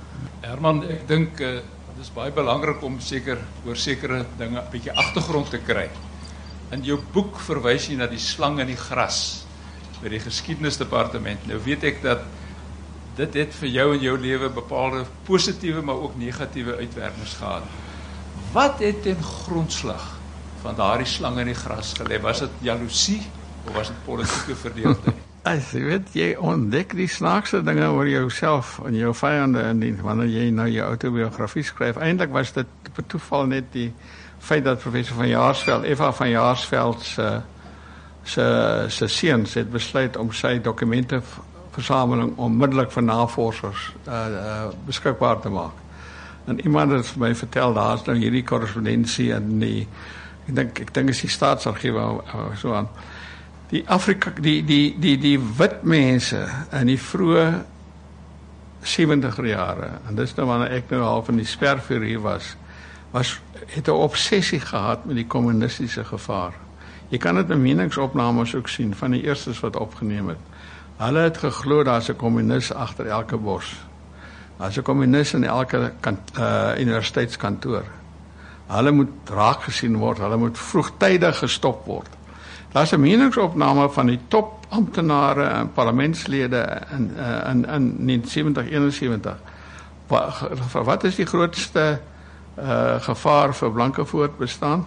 Herman, ek dink uh, dit is baie belangrik om seker oor sekere dinge 'n bietjie agtergrond te kry. In jou boek verwys jy na die slang in die gras by die geskiedenisdepartement. Nou weet ek dat dit het vir jou in jou lewe bepaalde positiewe maar ook negatiewe uitwerkings gehad. Wat het ten grondslag van daardie slang in die gras gelê? Was dit jaloesie of was dit politieke verdeeldheid? As jy weet, jy ontdek die snaakse dinge oor jouself en jou vyande indien wanneer jy nou jou autobiografie skryf. Eintlik was dit per toeval net die feit dat professor van Jaarsveld, Eva van Jaarsveld se se se seuns het besluit om sy dokumente versameling onmiddellik vir navorsers uh, uh, beskikbaar te maak. En iemand het vir my vertel, daar is nou hierdie korrespondensie in die, ek dink ek dink is die staatsargiewe uh, so aan. Die Afrika, die die die die wit mense in die vroeë sewentiger jare, en dis nou wanneer ek nou al van die spervuur hier was, was het 'n obsessie gehad met die kommunistiese gevaar. Jy kan dit in meningsopnames ook sien van die eerstes wat opgeneem het. Hulle het geglo daar's 'n kommunis agter elke bos. Daar's 'n kommunis in elke kant, uh, universiteitskantoor. Hulle moet raak gesien word, hulle moet vroegtydig gestop word. Daar's 'n meningsopname van die top amptenare en parlementslede in uh, in in negentien sewentig eenensewentig. Wat, wat is die grootste uh, gevaar vir blanke voortbestaan?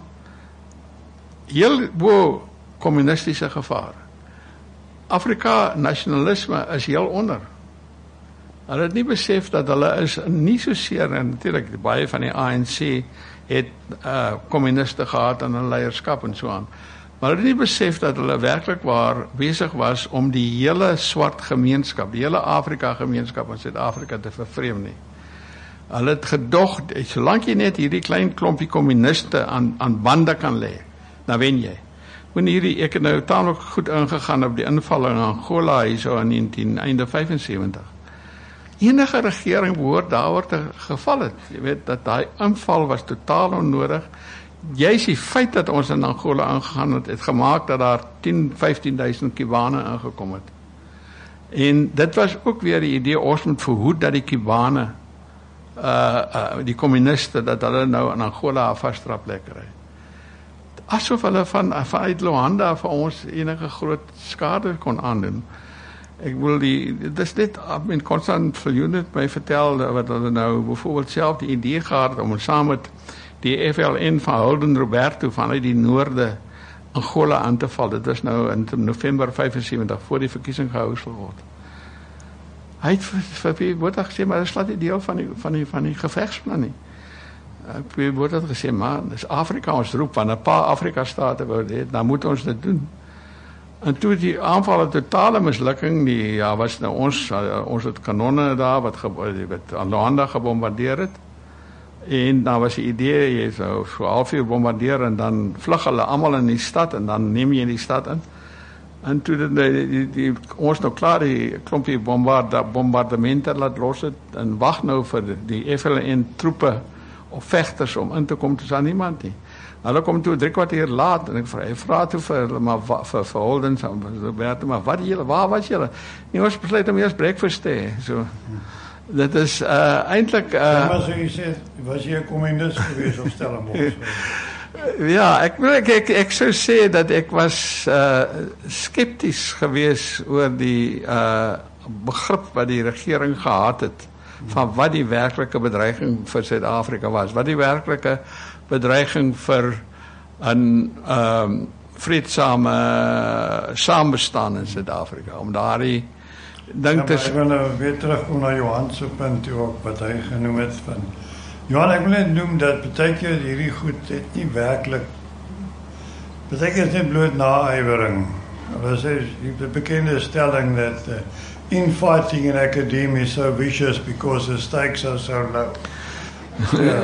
Heel bo kommunistiese gevaar. Afrika nasionalisme is heel onder. Hulle het nie besef dat hulle is nie so seer, en natuurlik baie van die A N C het uh, kommuniste gehad aan hulle leierskap en so aan. Maar hulle het nie besef dat hulle werklik waar besig was om die hele swart gemeenskap, die hele Afrika gemeenskap in Suid-Afrika te vervreem nie. Hulle het gedog, solank jy net hierdie klein klompie kommuniste aan, aan bande kan lê, dan wen jy. Hierdie, ek het nou tamelik goed ingegaan op die inval in Angola hier so in negentien einde vyfensewentig. Enige regering behoort daaroor te geval het. Jy weet dat daai inval was totaal onnodig. Juist die feit dat ons in Angola aangegaan het, het gemaak dat daar tien, vyftien duisend Kubane ingekom het. En dit was ook weer die idee, ons moet verhoed dat die Kubane, uh, uh, die communiste, dat hulle nou in Angola 'n vasdrap kry. Asof hulle van, vanuit Luanda vir ons enige groot skade kon aandoen. Ek wil die, dit is net, in Constant Viljoen het my vertel, wat hulle nou bijvoorbeeld self die idee gehad, om saam met die F L N van Holden Roberto vanuit die noorde Angola aan te val. Dit was nou in November vyfensewentig, voor die verkiesing gehou sal word. Hy het vir P. Botha gesê, maar dit slaat die deel van die, van die, van die gevegsplan nie. P. Botha het gesê, maar dis Afrika ons roep, want 'n paar Afrika-state wou dit, dan moet ons dit doen. En toe die aanval 'n totale mislukking, die ja was nou ons ons het kanonne daar wat wat aan Luanda gebombardeer het. En dan was die idee, jy sou so half uur bombardeer en dan vlug hulle almal in die stad en dan neem jy die stad in. En toe die, die, die, die ons nou klaar die klompie bombarde, bombardemente laat los het en wag nou vir die, die F L N troepe of vegters om in te kom, toe sal niemand nie. Hulle kom toe drie kwartier laat en ek vra, ek vra toe vir hulle, maar vir, vir Holden, Roberto, maar wat julle, waar was julle? Nee, ons besluit om eers breakfast te hê, so. Dit is uh, eintlik... Uh, ja, maar so jy sê, was jy 'n kommunist geweest of Stellenbosch? Ja, ek, ek, ek, ek sou sê dat ek was uh, skepties geweest oor die uh, begrip wat die regering gehad het van wat die werklike bedreiging vir Suid-Afrika was, wat die werklike bedreiging vir 'n um, vreedsame uh, saambestaan in Suid-Afrika, om daardie dink ja, ek wil nou weer terugkom na Johan se punt ook wat hy genoem het van Johan, ek wil net noem dat baie keer hierdie goed het nie werklik baie keer is net bloot naywering. Hulle sê die bekende stelling dat uh, infighting in academia is so vicious because the stakes are so low. Ja.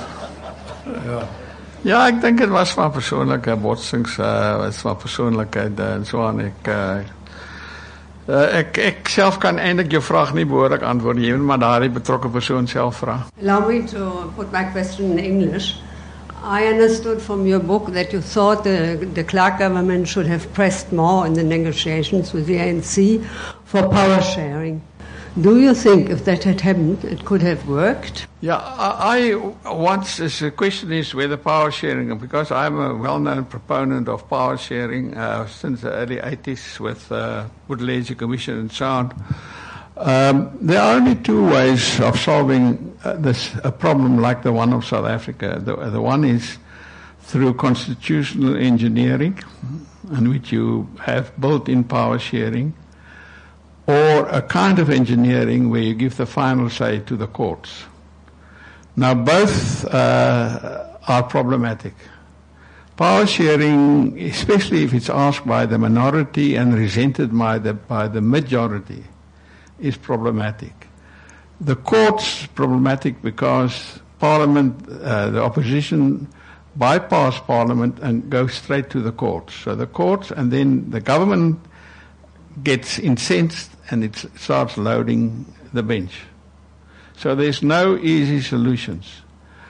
Ja. Ja, ek dink dit was van persoonlike botsings, uh, was van persoonlikheid en so aan ek uh, Uh, ek, ek self kan eintlik jou vraag nie behoorlik antwoord, jy moet maar daardie betrokke persoon self vra. Allow me to put my question in English. I understood from your book that you thought the, the Clark government should have pressed more in the negotiations with the A N C for power sharing. Do you think if that had happened, it could have worked? Yeah, I, I once, the question is whether power sharing, because I'm a well-known proponent of power sharing uh, since the early eighties with uh, Woodley Commission and so on. Um, there are only two ways of solving uh, this a problem like the one of South Africa. The, the one is through constitutional engineering, in which you have built-in power sharing, or a kind of engineering where you give the final say to the courts. Now, both uh, are problematic. Power sharing, especially if it's asked by the minority and resented by the, by the majority, is problematic. The courts problematic because Parliament, uh, the opposition bypass Parliament and go straight to the courts. So the courts, and then the government gets incensed and it starts loading the bench. So there's no easy solutions.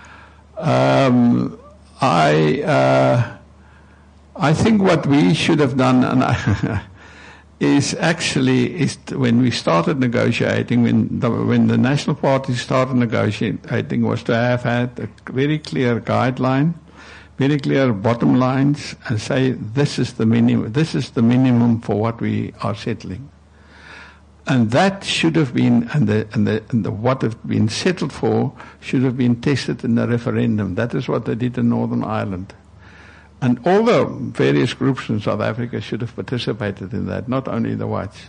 Um, I uh, I think what we should have done, and I is actually is when we started negotiating, when the, when the National Party started negotiating, was to have had a very clear guideline, very clear bottom lines, and say this is the minimum. This is the minimum for what we are settling, and that should have been, and the and the, and the what have been settled for should have been tested in the referendum. That is what they did in Northern Ireland. And all the various groups in South Africa should have participated in that, not only the whites.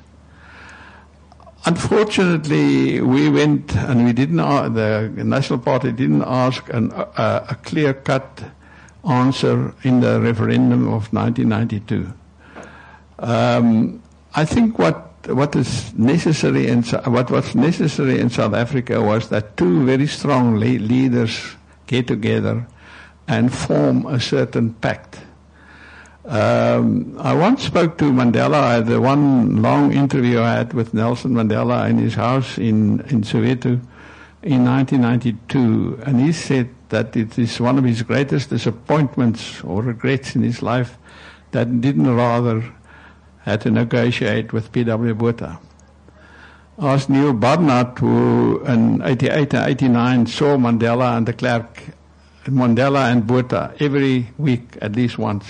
Unfortunately, we went and we didn't, the National Party didn't ask an, a, a clear-cut answer in the referendum of nineteen ninety-two. Um, I think what what is necessary in what was necessary in South Africa was that two very strong le- leaders get together and form a certain pact. Um, I once spoke to Mandela. I had the one long interview I had with Nelson Mandela in his house in, in Soweto in nineteen ninety-two, and he said that it is one of his greatest disappointments or regrets in his life that he didn't rather had to negotiate with P W Botha. I asked Neil Barnard, who in eighty-eight and eighty-nine saw Mandela and de Klerk, Mandela and Botha every week at least once.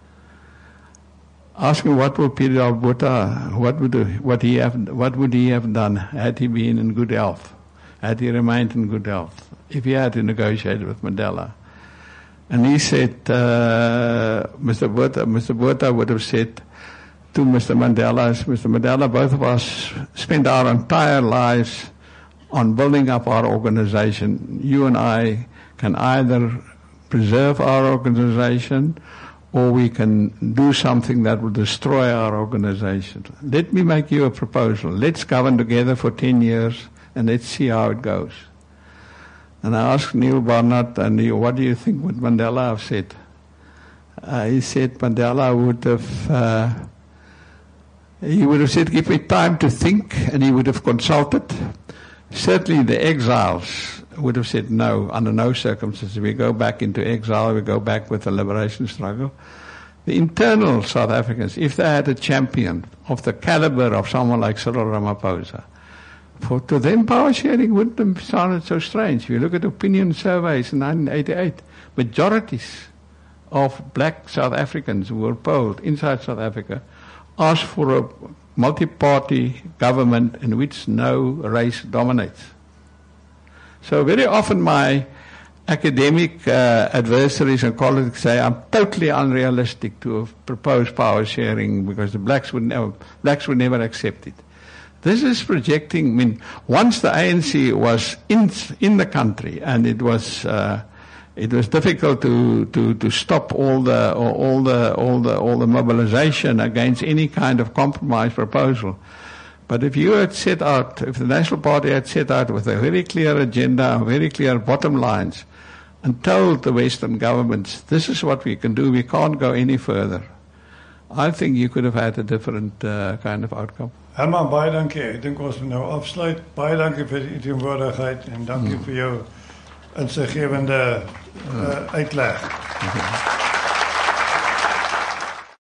Ask him what would P W Botha, what would what he have, what would he have done had he been in good health, had he remained in good health, if he had to negotiate with Mandela. And he said, uh, Mister Botha, Mister Botha would have said to Mister Mandela, Mister Mandela, both of us spent our entire lives on building up our organization. You and I can either preserve our organization or we can do something that will destroy our organization. Let me make you a proposal. Let's govern together for ten years and let's see how it goes. And I asked Neil Barnard, and he, what do you think would Mandela have said? Uh, he said Mandela would have, uh, he would have said, give me time to think, and he would have consulted. Certainly the exiles would have said no, under no circumstances. We go back into exile, we go back with the liberation struggle. The internal South Africans, if they had a champion of the caliber of someone like Cyril Ramaphosa, for to them power sharing wouldn't have sounded so strange. If you look at opinion surveys in nineteen eighty-eight, majorities of black South Africans who were polled inside South Africa asked for a multi-party government in which no race dominates. So very often my academic uh, adversaries and colleagues say I'm totally unrealistic to have proposed power sharing because the blacks would never, blacks would never accept it. This is projecting. I mean, once the A N C was in in the country and it was uh, it was difficult to, to, to stop all the all the all the all the mobilization against any kind of compromise proposal. But if you had set out, if the National Party had set out with a very clear agenda, very clear bottom lines, and told the Western governments, this is what we can do, we can't go any further, I think you could have had a different uh, kind of outcome. Herman, baie dankie. Ek dink ons moet nou afsluit. Baie dankie vir die teenwoordigheid en dankie mm. vir jou insiggewende uh, uitleg. Okay.